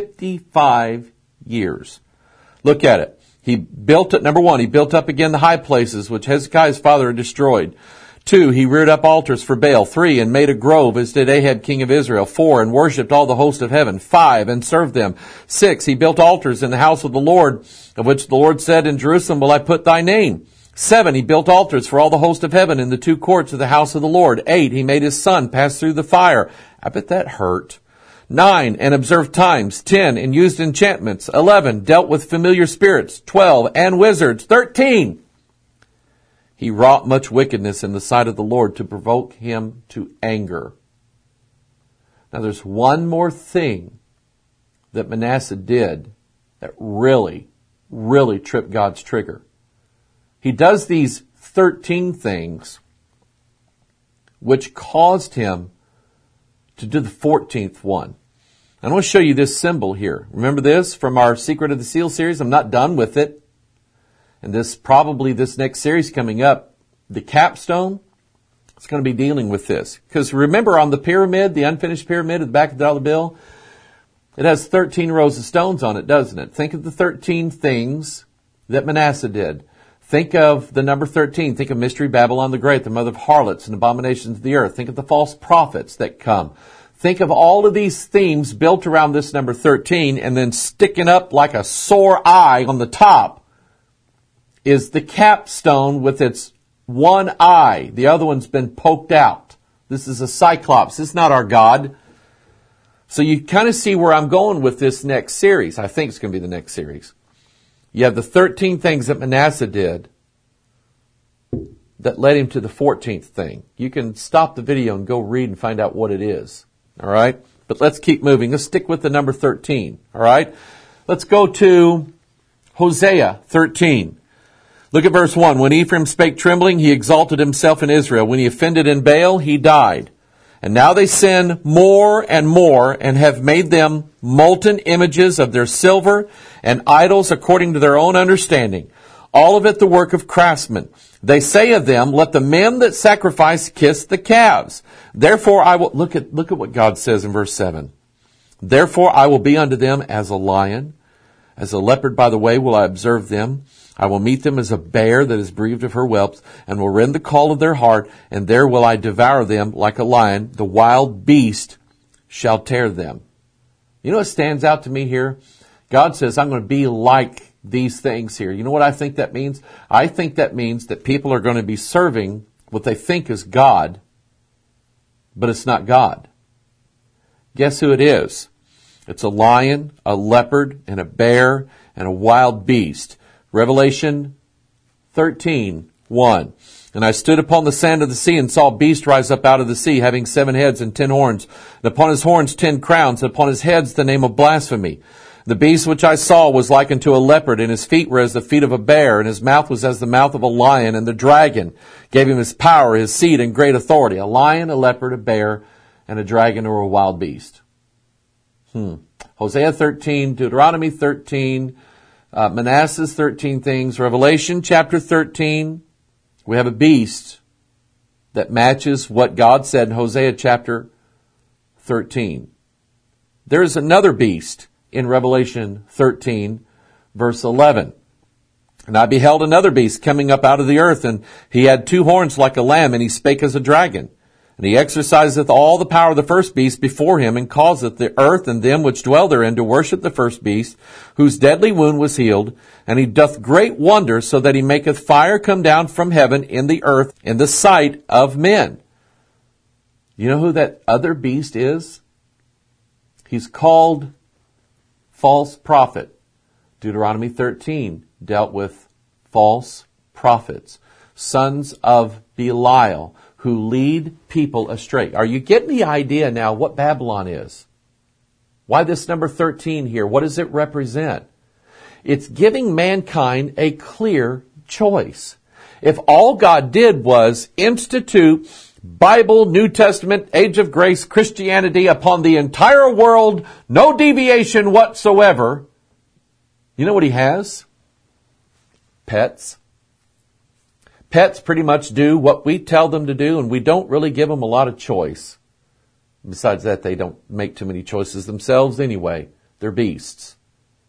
55 years. Look at it. He built it, number one, he built up again the high places which Hezekiah's father had destroyed. 2, he reared up altars for Baal. 3, and made a grove, as did Ahab king of Israel. 4, and worshipped all the host of heaven. 5, and served them. 6, he built altars in the house of the Lord, of which the Lord said, in Jerusalem will I put thy name. 7, he built altars for all the host of heaven in the 2 courts of the house of the Lord. 8, he made his son pass through the fire. I bet that hurt. 9, and observed times. 10, and used enchantments. 11, dealt with familiar spirits. 12, and wizards. 13, he wrought much wickedness in the sight of the Lord to provoke him to anger. Now there's one more thing that Manasseh did that really, really tripped God's trigger. He does these 13 things which caused him to do the 14th one. I want to show you this symbol here. Remember this from our Secret of the Seal series? I'm not done with it. And this next series coming up, the capstone, it's going to be dealing with this. Because remember on the pyramid, the unfinished pyramid at the back of the dollar bill, it has 13 rows of stones on it, doesn't it? Think of the 13 things that Manasseh did. Think of the number 13. Think of Mystery Babylon the Great, the mother of harlots and abominations of the earth. Think of the false prophets that come. Think of all of these themes built around this number 13, and then sticking up like a sore eye on the top is the capstone with its one eye. The other one's been poked out. This is a cyclops. This is not our God. So you kind of see where I'm going with this next series. I think it's going to be the next series. You have the 13 things that Manasseh did that led him to the 14th thing. You can stop the video and go read and find out what it is. All right? But let's keep moving. Let's stick with the number 13. All right? Let's go to Hosea 13. Look at verse 1. When Ephraim spake trembling, he exalted himself in Israel. When he offended in Baal, he died. And now they sin more and more, and have made them molten images of their silver and idols according to their own understanding. all of it the work of craftsmen. They say of them, let the men that sacrifice kiss the calves. Therefore I will, look at what God says in verse 7. Therefore I will be unto them as a lion, as a leopard by the way will I observe them. I will meet them as a bear that is bereaved of her whelps, and will rend the call of their heart, and there will I devour them like a lion. The wild beast shall tear them. You know what stands out to me here? God says, I'm going to be like these things here. You know what I think that means? I think that means that people are going to be serving what they think is God, but it's not God. Guess who it is? It's a lion, a leopard, and a bear, and a wild beast. Revelation 13:1. And I stood upon the sand of the sea and saw a beast rise up out of the sea, having 7 heads and 10 horns, and upon his horns 10 crowns, and upon his heads the name of blasphemy. The beast which I saw was like unto a leopard, and his feet were as the feet of a bear, and his mouth was as the mouth of a lion, and the dragon gave him his power, his seat, and great authority. A lion, a leopard, a bear, and a dragon or a wild beast. Hosea 13, Deuteronomy 13, Manasseh's 13 things, Revelation chapter 13. We have a beast that matches what God said in Hosea chapter 13. There is another beast in Revelation 13, verse 11. And I beheld another beast coming up out of the earth, and he had 2 horns like a lamb, and he spake as a dragon. And he exerciseth all the power of the first beast before him, and causeth the earth and them which dwell therein to worship the first beast, whose deadly wound was healed. And he doth great wonders, so that he maketh fire come down from heaven in the earth in the sight of men. You know who that other beast is? He's called false prophet. Deuteronomy 13 dealt with false prophets, sons of Belial, who lead people astray. Are you getting the idea now what Babylon is? Why this number 13 here? What does it represent? It's giving mankind a clear choice. If all God did was institute Bible, New Testament, Age of Grace, Christianity upon the entire world, no deviation whatsoever, you know what he has? Pets. Pets pretty much do what we tell them to do, and we don't really give them a lot of choice. Besides that, they don't make too many choices themselves anyway. They're beasts.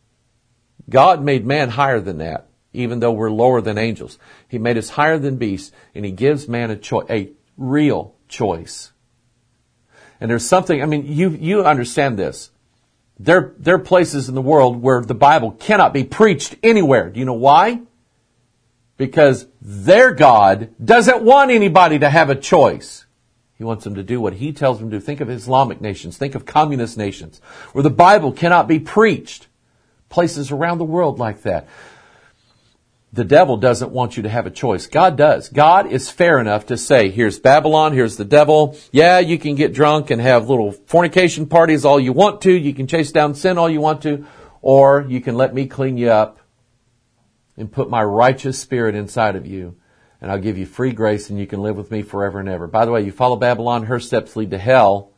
God made man higher than that, even though we're lower than angels. He made us higher than beasts, and he gives man a real choice. And there's something, you understand this. There are places in the world where the Bible cannot be preached anywhere. Do you know why? Because their God doesn't want anybody to have a choice. He wants them to do what he tells them to do. Think of Islamic nations. Think of communist nations where the Bible cannot be preached. Places around the world like that. The devil doesn't want you to have a choice. God does. God is fair enough to say, here's Babylon, here's the devil. Yeah, you can get drunk and have little fornication parties all you want to. You can chase down sin all you want to. Or you can let me clean you up and put my righteous spirit inside of you, and I'll give you free grace, and you can live with me forever and ever. By the way, you follow Babylon, her steps lead to hell,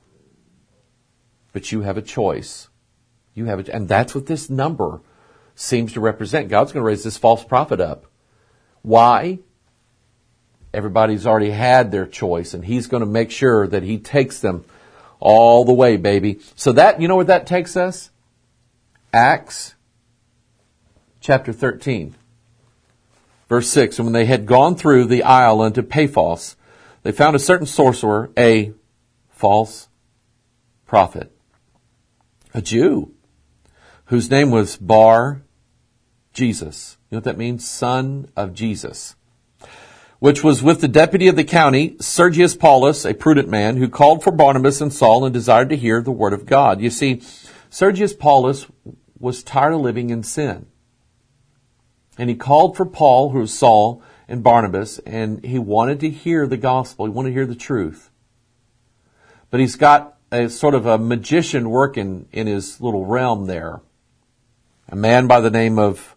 but you have a choice. And that's what this number seems to represent. God's going to raise this false prophet up. Why? Everybody's already had their choice, and he's going to make sure that he takes them all the way, baby. So that, you know where that takes us? Acts chapter 13. Verse 6, and when they had gone through the isle unto Paphos, they found a certain sorcerer, a false prophet, a Jew, whose name was Bar Jesus. You know what that means? Son of Jesus. Which was with the deputy of the county, Sergius Paulus, a prudent man, who called for Barnabas and Saul and desired to hear the word of God. You see, Sergius Paulus was tired of living in sin. And he called for Paul, who was Saul, and Barnabas, and he wanted to hear the gospel. He wanted to hear the truth. But he's got a sort of a magician working in his little realm there. A man by the name of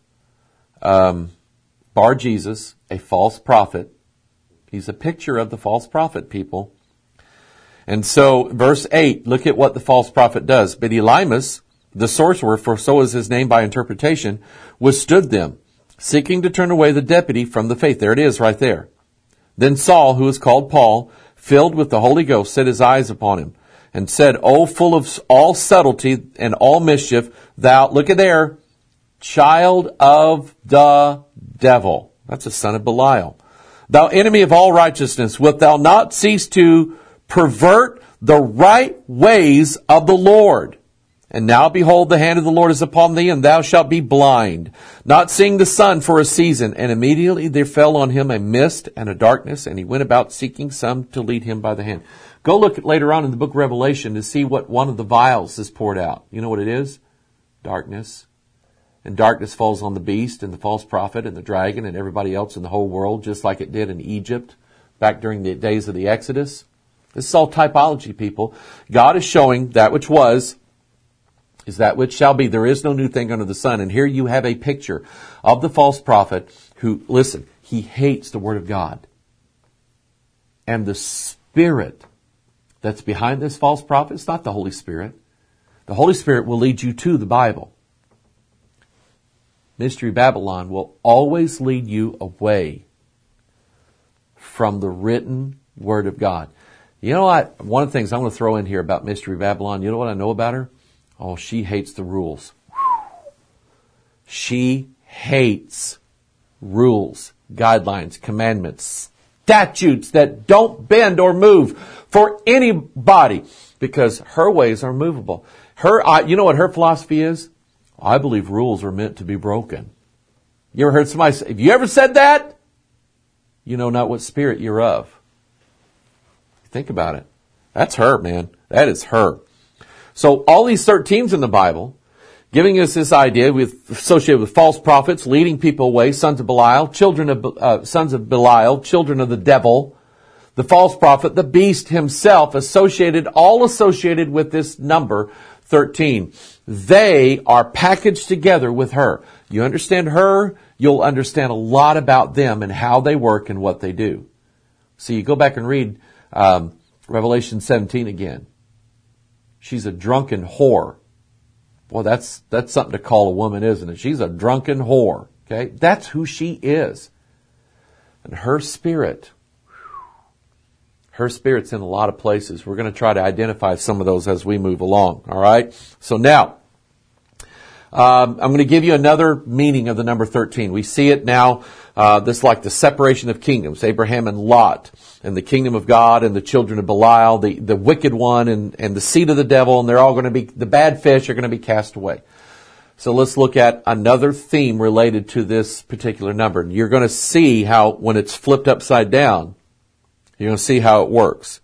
Bar Jesus, a false prophet. He's a picture of the false prophet, people. And so, verse 8, look at what the false prophet does. But Elymas, the sorcerer, for so is his name by interpretation, withstood them, seeking to turn away the deputy from the faith. There it is right there. Then Saul, who is called Paul, filled with the Holy Ghost, set his eyes upon him and said, O full of all subtlety and all mischief, thou, look at there, child of the devil. That's a son of Belial. Thou enemy of all righteousness, wilt thou not cease to pervert the right ways of the Lord? And now behold, the hand of the Lord is upon thee, and thou shalt be blind, not seeing the sun for a season. And immediately there fell on him a mist and a darkness, and he went about seeking some to lead him by the hand. Go look at later on in the book of Revelation to see what one of the vials is poured out. You know what it is? Darkness. And darkness falls on the beast and the false prophet and the dragon and everybody else in the whole world, just like it did in Egypt back during the days of the Exodus. This is all typology, people. God is showing that which was is that which shall be. There is no new thing under the sun. And here you have a picture of the false prophet who, listen, he hates the Word of God. And the spirit that's behind this false prophet is not the Holy Spirit. The Holy Spirit will lead you to the Bible. Mystery Babylon will always lead you away from the written Word of God. You know what? One of the things I'm going to throw in here about Mystery Babylon, you know what I know about her? Oh, she hates the rules. She hates rules, guidelines, commandments, statutes that don't bend or move for anybody because her ways are movable. You know what her philosophy is? I believe rules are meant to be broken. You ever heard somebody say, have you ever said that? You know not what spirit you're of. Think about it. That's her, man. That is her. So all these 13s in the Bible, giving us this idea associated with false prophets, leading people away, sons of Belial, sons of Belial, children of the devil, the false prophet, the beast himself, all associated with this number 13. They are packaged together with her. You understand her, you'll understand a lot about them and how they work and what they do. So you go back and read Revelation 17 again. She's a drunken whore. Boy, that's something to call a woman, isn't it? She's a drunken whore. Okay? That's who she is. And her spirit's in a lot of places. We're going to try to identify some of those as we move along. All right? So now, I'm going to give you another meaning of the number 13. We see it now, this like the separation of kingdoms, Abraham and Lot, and the kingdom of God and the children of Belial, the wicked one and the seed of the devil, and they're all going to be, the bad fish are going to be cast away. So let's look at another theme related to this particular number. And you're going to see how, when it's flipped upside down, you're going to see how it works.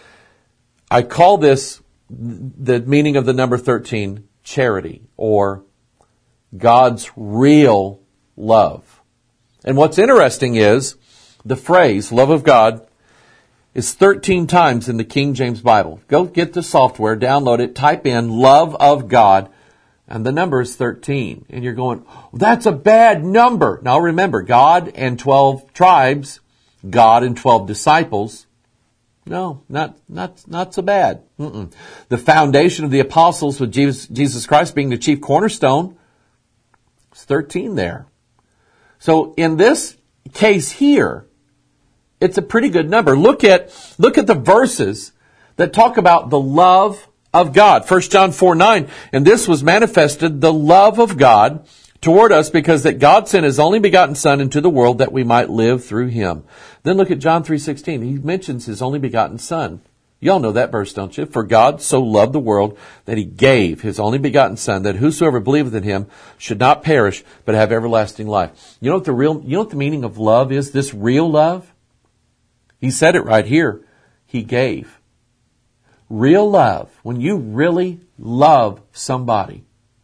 I call this, the meaning of the number 13, charity, or God's real love. And what's interesting is the phrase, love of God, is 13 times in the King James Bible. Go get the software, download it, type in love of God, and the number is 13. And you're going, that's a bad number. Now remember, God and 12 tribes, God and 12 disciples. No, not so bad. The foundation of the apostles with Jesus Christ being the chief cornerstone, it's 13 there. So in this case here, it's a pretty good number. Look at the verses that talk about the love of God. 1 John 4:9, and this was manifested, the love of God toward us, because that God sent His only begotten Son into the world that we might live through Him. Then look at John 3:16. He mentions His only begotten Son. Y'all know that verse, don't you? For God so loved the world that He gave His only begotten Son, that whosoever believeth in Him should not perish, but have everlasting life. You know what the meaning of love is? This real love? He said it right here. He gave. Real love, when you really love somebody,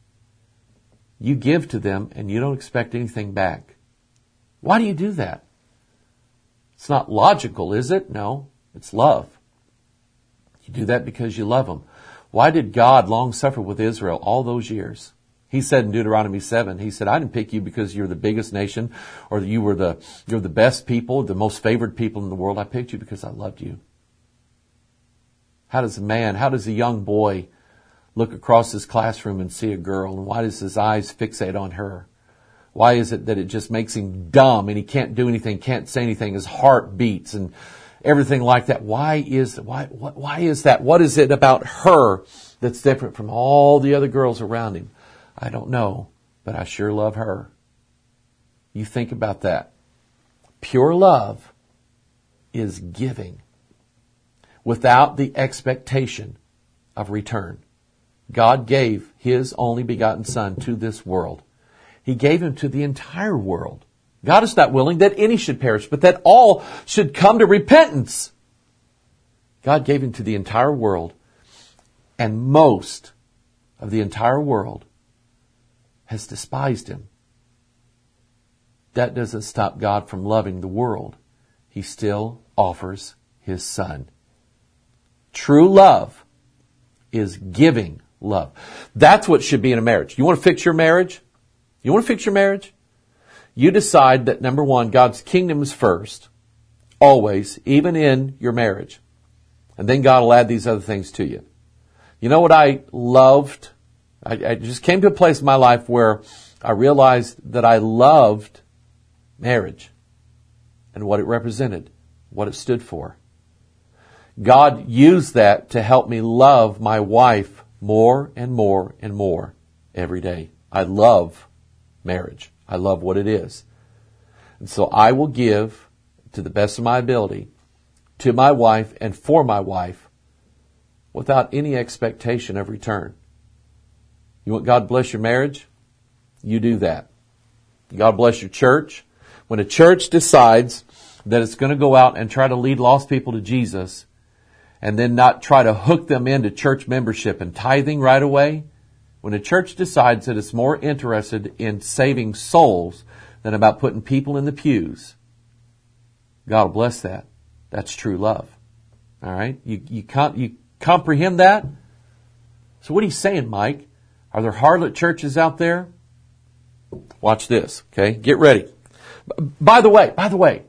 you give to them and you don't expect anything back. Why do you do that? It's not logical, is it? No, it's love. You do that because you love them. Why did God long suffer with Israel all those years? He said in Deuteronomy 7, He said, I didn't pick you because you're the biggest nation or you're the best people, the most favored people in the world. I picked you because I loved you. How does a young boy look across his classroom and see a girl, and why does his eyes fixate on her? Why is it that it just makes him dumb and he can't do anything, can't say anything, his heart beats and everything like that? Why is that? What is it about her that's different from all the other girls around him? I don't know, but I sure love her. You think about that. Pure love is giving without the expectation of return. God gave His only begotten Son to this world. He gave Him to the entire world. God is not willing that any should perish, but that all should come to repentance. God gave Him to the entire world, and most of the entire world has despised Him. That doesn't stop God from loving the world. He still offers His Son. True love is giving love. That's what should be in a marriage. You want to fix your marriage? You want to fix your marriage? You decide that, number one, God's kingdom is first, always, even in your marriage. And then God will add these other things to you. You know what I loved? I just came to a place in my life where I realized that I loved marriage and what it represented, what it stood for. God used that to help me love my wife more and more and more every day. I love marriage. I love what it is. And so I will give to the best of my ability to my wife and for my wife without any expectation of return. You want God to bless your marriage? You do that. God bless your church. When a church decides that it's going to go out and try to lead lost people to Jesus and then not try to hook them into church membership and tithing right away, when a church decides that it's more interested in saving souls than about putting people in the pews, God will bless that. That's true love. All right? You comprehend that? So what are you saying, Mike? Are there harlot churches out there? Watch this, okay? Get ready. By the way,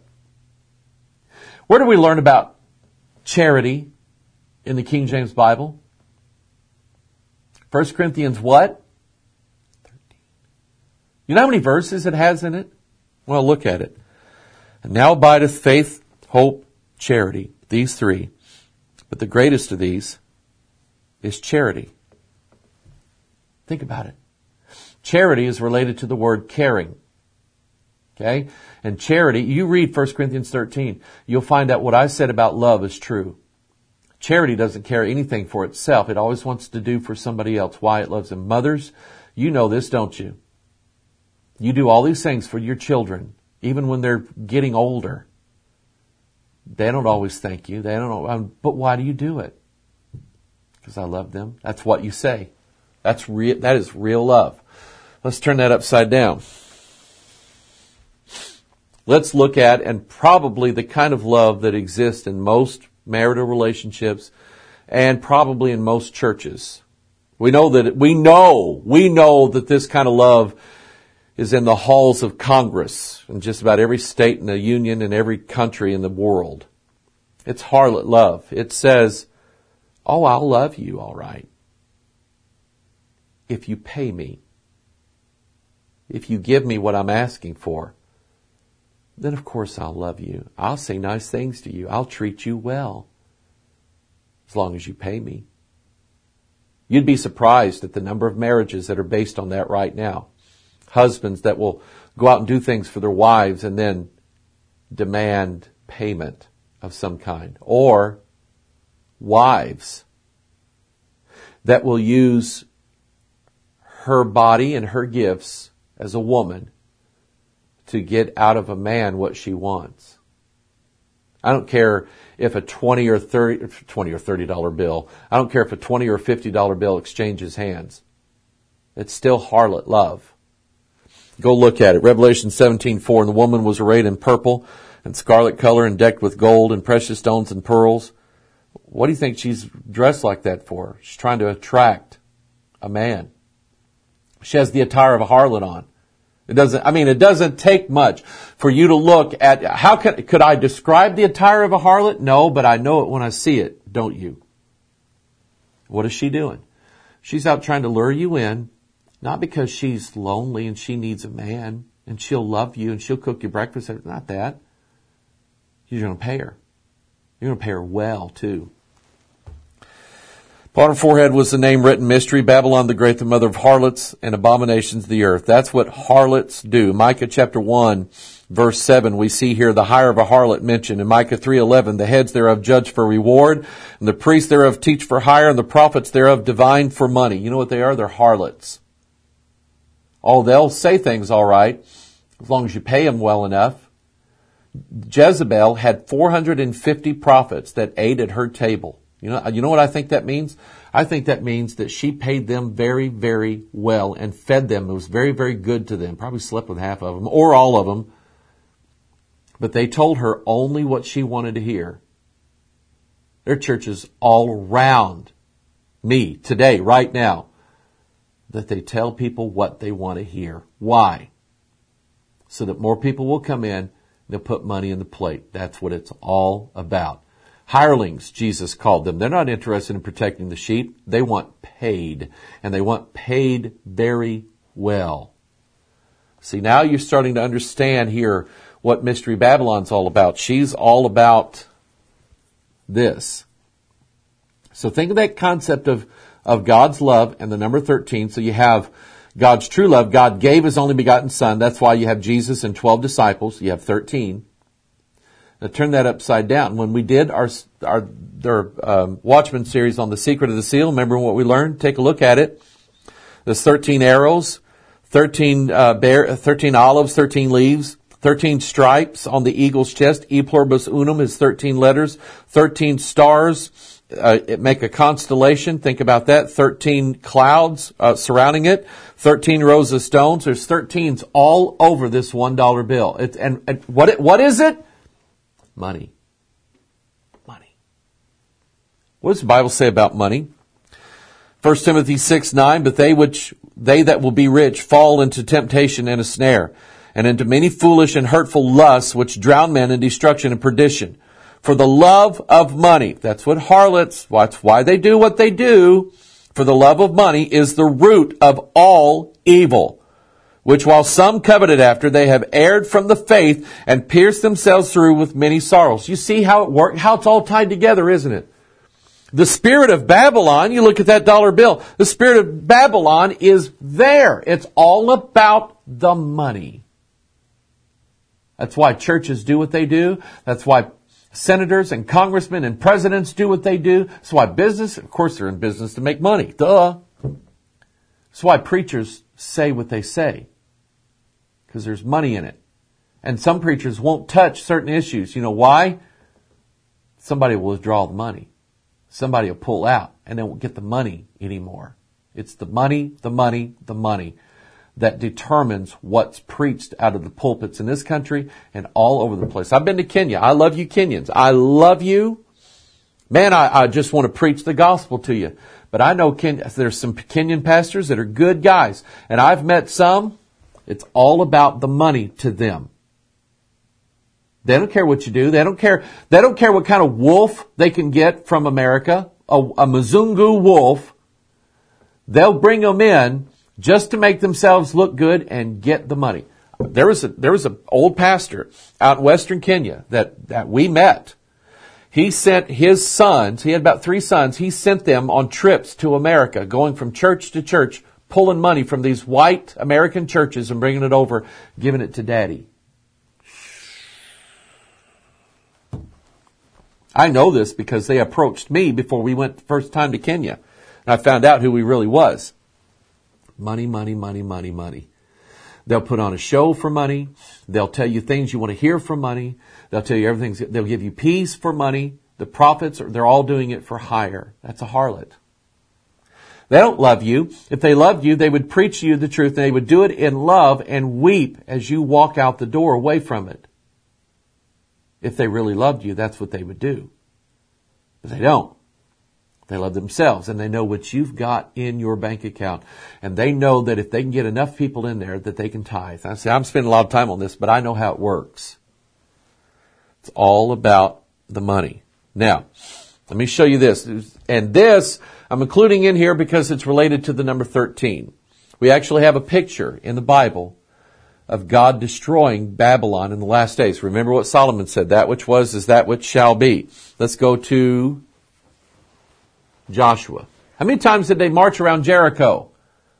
where do we learn about charity in the King James Bible? 1 Corinthians what? 13. You know how many verses it has in it? Well, look at it. And now abideth faith, hope, charity. These three. But the greatest of these is charity. Think about it. Charity is related to the word caring. Okay? And charity, you read 1 Corinthians 13, you'll find out what I said about love is true. Charity doesn't care anything for itself. It always wants to do for somebody else. Why? It loves them. Mothers, you know this, don't you? You do all these things for your children, even when they're getting older. They don't always thank you. They don't know. But why do you do it? Because I love them. That's what you say. That is real love. Let's turn that upside down. Let's look at, and probably the kind of love that exists in most marital relationships and probably in most churches. We know that this kind of love is in the halls of Congress in just about every state in the union and every country in the world. It's harlot love. It says, oh, I'll love you all right if you pay me. If you give me what I'm asking for, then of course I'll love you. I'll say nice things to you. I'll treat you well as long as you pay me. You'd be surprised at the number of marriages that are based on that right now. Husbands that will go out and do things for their wives and then demand payment of some kind. Or wives that will use her body and her gifts as a woman to get out of a man what she wants. I don't care if a $20 or $30 bill, I don't care if a $20 or $50 bill exchanges hands. It's still harlot love. Go look at it. Revelation 17:4, and the woman was arrayed in purple and scarlet color and decked with gold and precious stones and pearls. What do you think she's dressed like that for? She's trying to attract a man. She has the attire of a harlot on. It doesn't take much for you to look at, could I describe the attire of a harlot? No, but I know it when I see it, don't you? What is she doing? She's out trying to lure you in, not because she's lonely and she needs a man. and she'll love you and she'll cook you breakfast. Not that. You're going to pay her. You're going to pay her well, too. Upon her forehead was the name written, Mystery, Babylon the Great, the mother of harlots and abominations of the earth. That's what harlots do. Micah chapter 1, verse 7, we see here the hire of a harlot mentioned. In Micah 3:11, the heads thereof judge for reward, and the priests thereof teach for hire, and the prophets thereof divine for money. You know what they are? They're harlots. Oh, they'll say things all right, as long as you pay them well enough. Jezebel had 450 prophets that ate at her table. You know what I think that means? I think that means that she paid them very, very well and fed them. It was very, very good to them. Probably slept with half of them or all of them. But they told her only what she wanted to hear. There are churches all around me today, right now, that they tell people what they want to hear. Why? So that more people will come in, they'll put money in the plate. That's what it's all about. Hirelings, Jesus called them. They're not interested in protecting the sheep. They want paid. And they want paid very well. See, now you're starting to understand here what Mystery Babylon's all about. She's all about this. So think of that concept of God's love and the number 13. So you have God's true love. God gave His only begotten Son. That's why you have Jesus and 12 disciples. You have 13. Now turn that upside down. When we did our Watchman series on the secret of the seal, remember what we learned? Take a look at it. There's 13 arrows, 13 olives, 13 leaves, 13 stripes on the eagle's chest. E pluribus unum is 13 letters. 13 stars make a constellation. Think about that. 13 clouds surrounding it. 13 rows of stones. There's 13s all over this $1 bill. And what is it? Money. Money. What does the Bible say about money? 1 Timothy 6:9, but they that will be rich fall into temptation and a snare, and into many foolish and hurtful lusts, which drown men in destruction and perdition. For the love of money, that's why they do what they do. For the love of money is the root of all evil, which while some coveted after, they have erred from the faith and pierced themselves through with many sorrows. You see how it works, how it's all tied together, isn't it? The spirit of Babylon, you look at that $1 bill, the spirit of Babylon is there. It's all about the money. That's why churches do what they do. That's why senators and congressmen and presidents do what they do. That's why business, of course they're in business to make money. Duh. That's why preachers say what they say. Because there's money in it. And some preachers won't touch certain issues. You know why? Somebody will withdraw the money. Somebody will pull out and they won't get the money anymore. It's the money that determines what's preached out of the pulpits in this country and all over the place. I've been to Kenya. I love you Kenyans. I love you. Man, I just want to preach the gospel to you. But I know there's some Kenyan pastors that are good guys. And I've met some. It's all about the money to them. They don't care what you do. They don't care what kind of wolf they can get from America. A Mzungu wolf. They'll bring them in just to make themselves look good and get the money. There was an old pastor out in Western Kenya that we met. He sent his sons, he had about 3 sons, he sent them on trips to America, going from church to church, pulling money from these white American churches and bringing it over, giving it to Daddy. I know this because they approached me before we went the first time to Kenya. And I found out who he really was. Money, money, money, money, money. They'll put on a show for money. They'll tell you things you want to hear for money. They'll tell you everything. They'll give you peace for money. The prophets, they're all doing it for hire. That's a harlot. They don't love you. If they loved you, they would preach to you the truth. And they would do it in love and weep as you walk out the door away from it. If they really loved you, that's what they would do. But they don't. They love themselves and they know what you've got in your bank account. And they know that if they can get enough people in there that they can tithe. I say, I'm spending a lot of time on this, but I know how it works. It's all about the money. Now, let me show you this. And this I'm including in here because it's related to the number 13. We actually have a picture in the Bible of God destroying Babylon in the last days. Remember what Solomon said, that which was is that which shall be. Let's go to Joshua. How many times did they march around Jericho?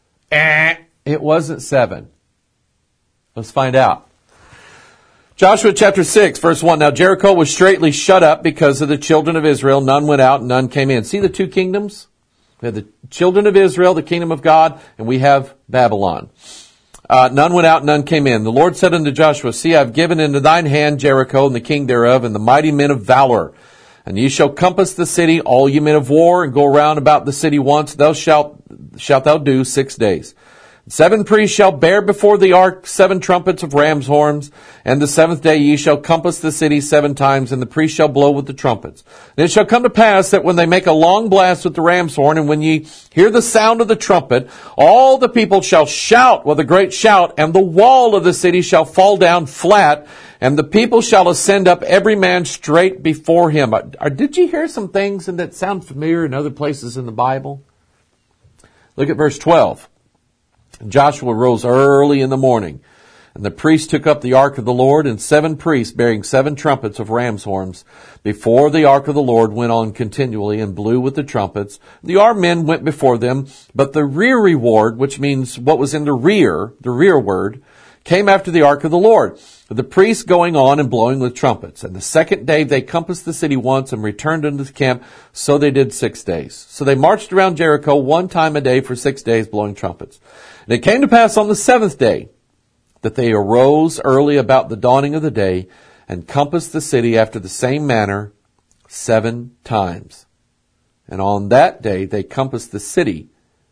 It wasn't 7. Let's find out. Joshua chapter 6, verse 1. Now Jericho was straitly shut up because of the children of Israel. None went out, none came in. See the two kingdoms? We have the children of Israel, the kingdom of God, and we have Babylon. None went out, none came in. The Lord said unto Joshua, See, I have given into thine hand Jericho and the king thereof, and the mighty men of valor. And ye shall compass the city, all ye men of war, and go round about the city once. Thou shalt thou do 6 days. 7 priests shall bear before the ark 7 trumpets of ram's horns, and the 7th day ye shall compass the city 7 times, and the priests shall blow with the trumpets. And it shall come to pass that when they make a long blast with the ram's horn, and when ye hear the sound of the trumpet, all the people shall shout with a great shout, and the wall of the city shall fall down flat, and the people shall ascend up every man straight before him. Did you hear some things that sound familiar in other places in the Bible? Look at verse 12. Joshua rose early in the morning, and the priests took up the ark of the Lord, and 7 priests bearing 7 trumpets of ram's horns before the ark of the Lord went on continually and blew with the trumpets. The armed men went before them, but the rear reward, which means what was in the rearward, came after the ark of the Lord, the priests going on and blowing with trumpets. And the 2nd day they compassed the city once and returned unto the camp. So they did 6 days. So they marched around Jericho 1 time a day for 6 days, blowing trumpets. And it came to pass on the 7th day that they arose early about the dawning of the day and compassed the city after the same manner 7 times. And on that day they compassed the city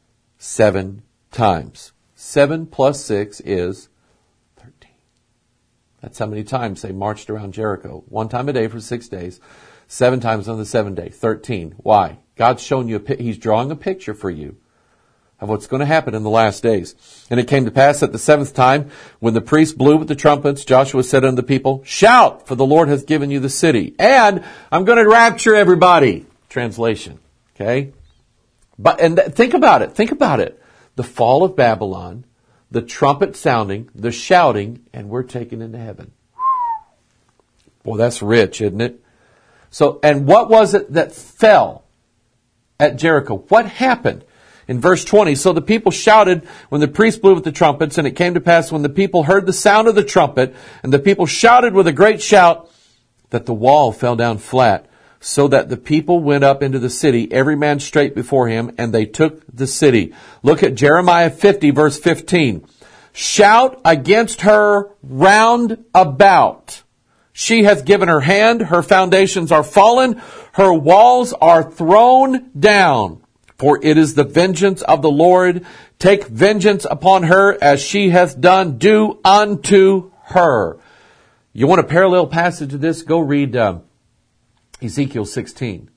7 times. 7 plus 6 is 13. That's how many times they marched around Jericho. 1 time a day for 6 days. 7 times on the 7th day. 13. Why? God's showing you, He's drawing a picture for you of what's going to happen in the last days. And it came to pass at the 7th time, when the priests blew with the trumpets, Joshua said unto the people, Shout, for the Lord hath given you the city. And I'm going to rapture everybody. Translation. Okay? Think about it. Think about it. The fall of Babylon, the trumpet sounding, the shouting, and we're taken into heaven. Boy, that's rich, isn't it? So, and what was it that fell at Jericho? What happened? In verse 20, so the people shouted when the priest blew with the trumpets, and it came to pass when the people heard the sound of the trumpet, and the people shouted with a great shout, that the wall fell down flat, so that the people went up into the city, every man straight before him, and they took the city. Look at Jeremiah 50, verse 15. Shout against her round about. She hath given her hand, her foundations are fallen, her walls are thrown down. For it is the vengeance of the Lord. Take vengeance upon her as she hath done. Do unto her. You want a parallel passage to this? Go read Ezekiel 16.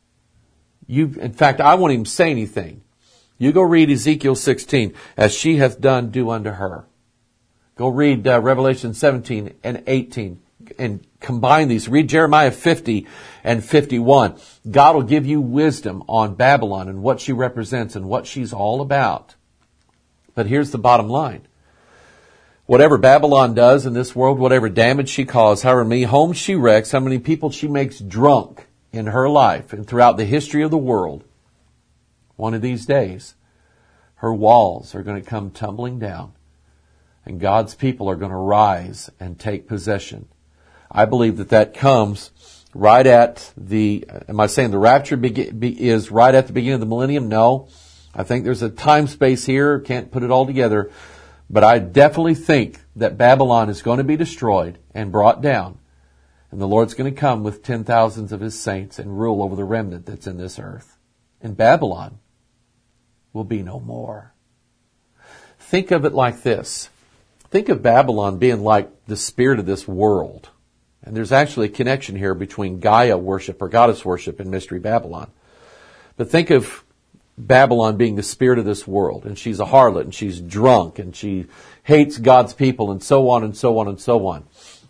In fact, I won't even say anything. You go read Ezekiel 16. As she hath done, do unto her. Go read Revelation 17 and 18. And combine these. Read Jeremiah 50 and 51. God will give you wisdom on Babylon and what she represents and what she's all about. But here's the bottom line. Whatever Babylon does in this world, whatever damage she causes, however many homes she wrecks, how many people she makes drunk in her life and throughout the history of the world, one of these days, her walls are going to come tumbling down and God's people are going to rise and take possession. I believe that comes right at am I saying the rapture is right at the beginning of the millennium? No. I think there's a time space here. Can't put it all together. But I definitely think that Babylon is going to be destroyed and brought down. And the Lord's going to come with 10,000s of His saints and rule over the remnant that's in this earth. And Babylon will be no more. Think of it like this. Think of Babylon being like the spirit of this world. And there's actually a connection here between Gaia worship or goddess worship and Mystery Babylon. But think of Babylon being the spirit of this world. And she's a harlot and she's drunk and she hates God's people and so on and so on and so on.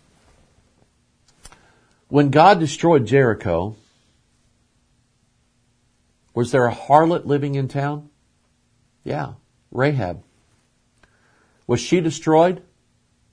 When God destroyed Jericho, was there a harlot living in town? Yeah, Rahab. Was she destroyed?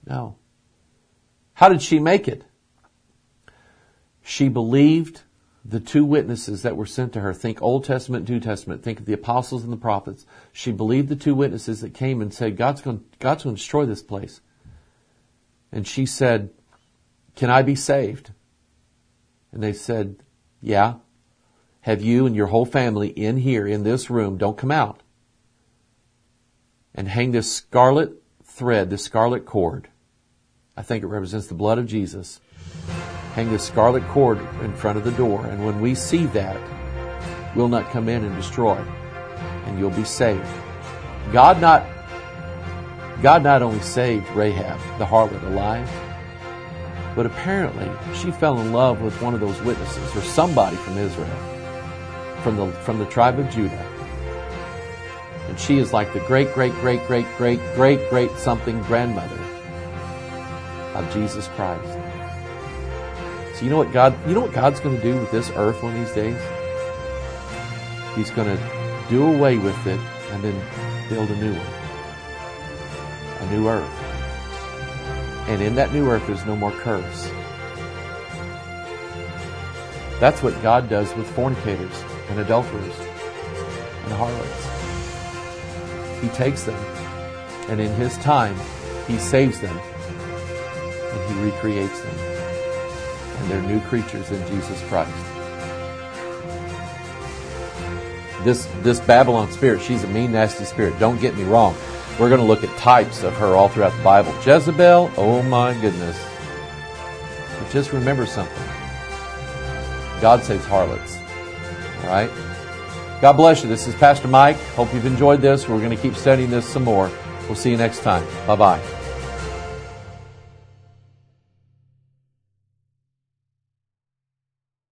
No. How did she make it? She believed the two witnesses that were sent to her. Think Old Testament, New Testament. Think of the apostles and the prophets. She believed the two witnesses that came and said, God's going to destroy this place. And she said, can I be saved? And they said, yeah. Have you and your whole family in here, in this room, don't come out. And hang this scarlet thread, this scarlet cord. I think it represents the blood of Jesus. Hang this scarlet cord in front of the door. And when we see that, we'll not come in and destroy. And you'll be saved. God not only saved Rahab, the harlot, alive, but apparently she fell in love with one of those witnesses, or somebody from Israel, from the tribe of Judah. And she is like the great something grandmother of Jesus Christ. So you know what God's going to do with this earth one of these days? He's going to do away with it and then build a new one. A new earth. And in that new earth there's no more curse. That's what God does with fornicators and adulterers and harlots. He takes them, and in His time, He saves them, and He recreates them. And they're new creatures in Jesus Christ. This Babylon spirit, she's a mean, nasty spirit. Don't get me wrong. We're going to look at types of her all throughout the Bible. Jezebel, oh my goodness. But just remember something. God saves harlots. All right? God bless you. This is Pastor Mike. Hope you've enjoyed this. We're going to keep studying this some more. We'll see you next time. Bye-bye.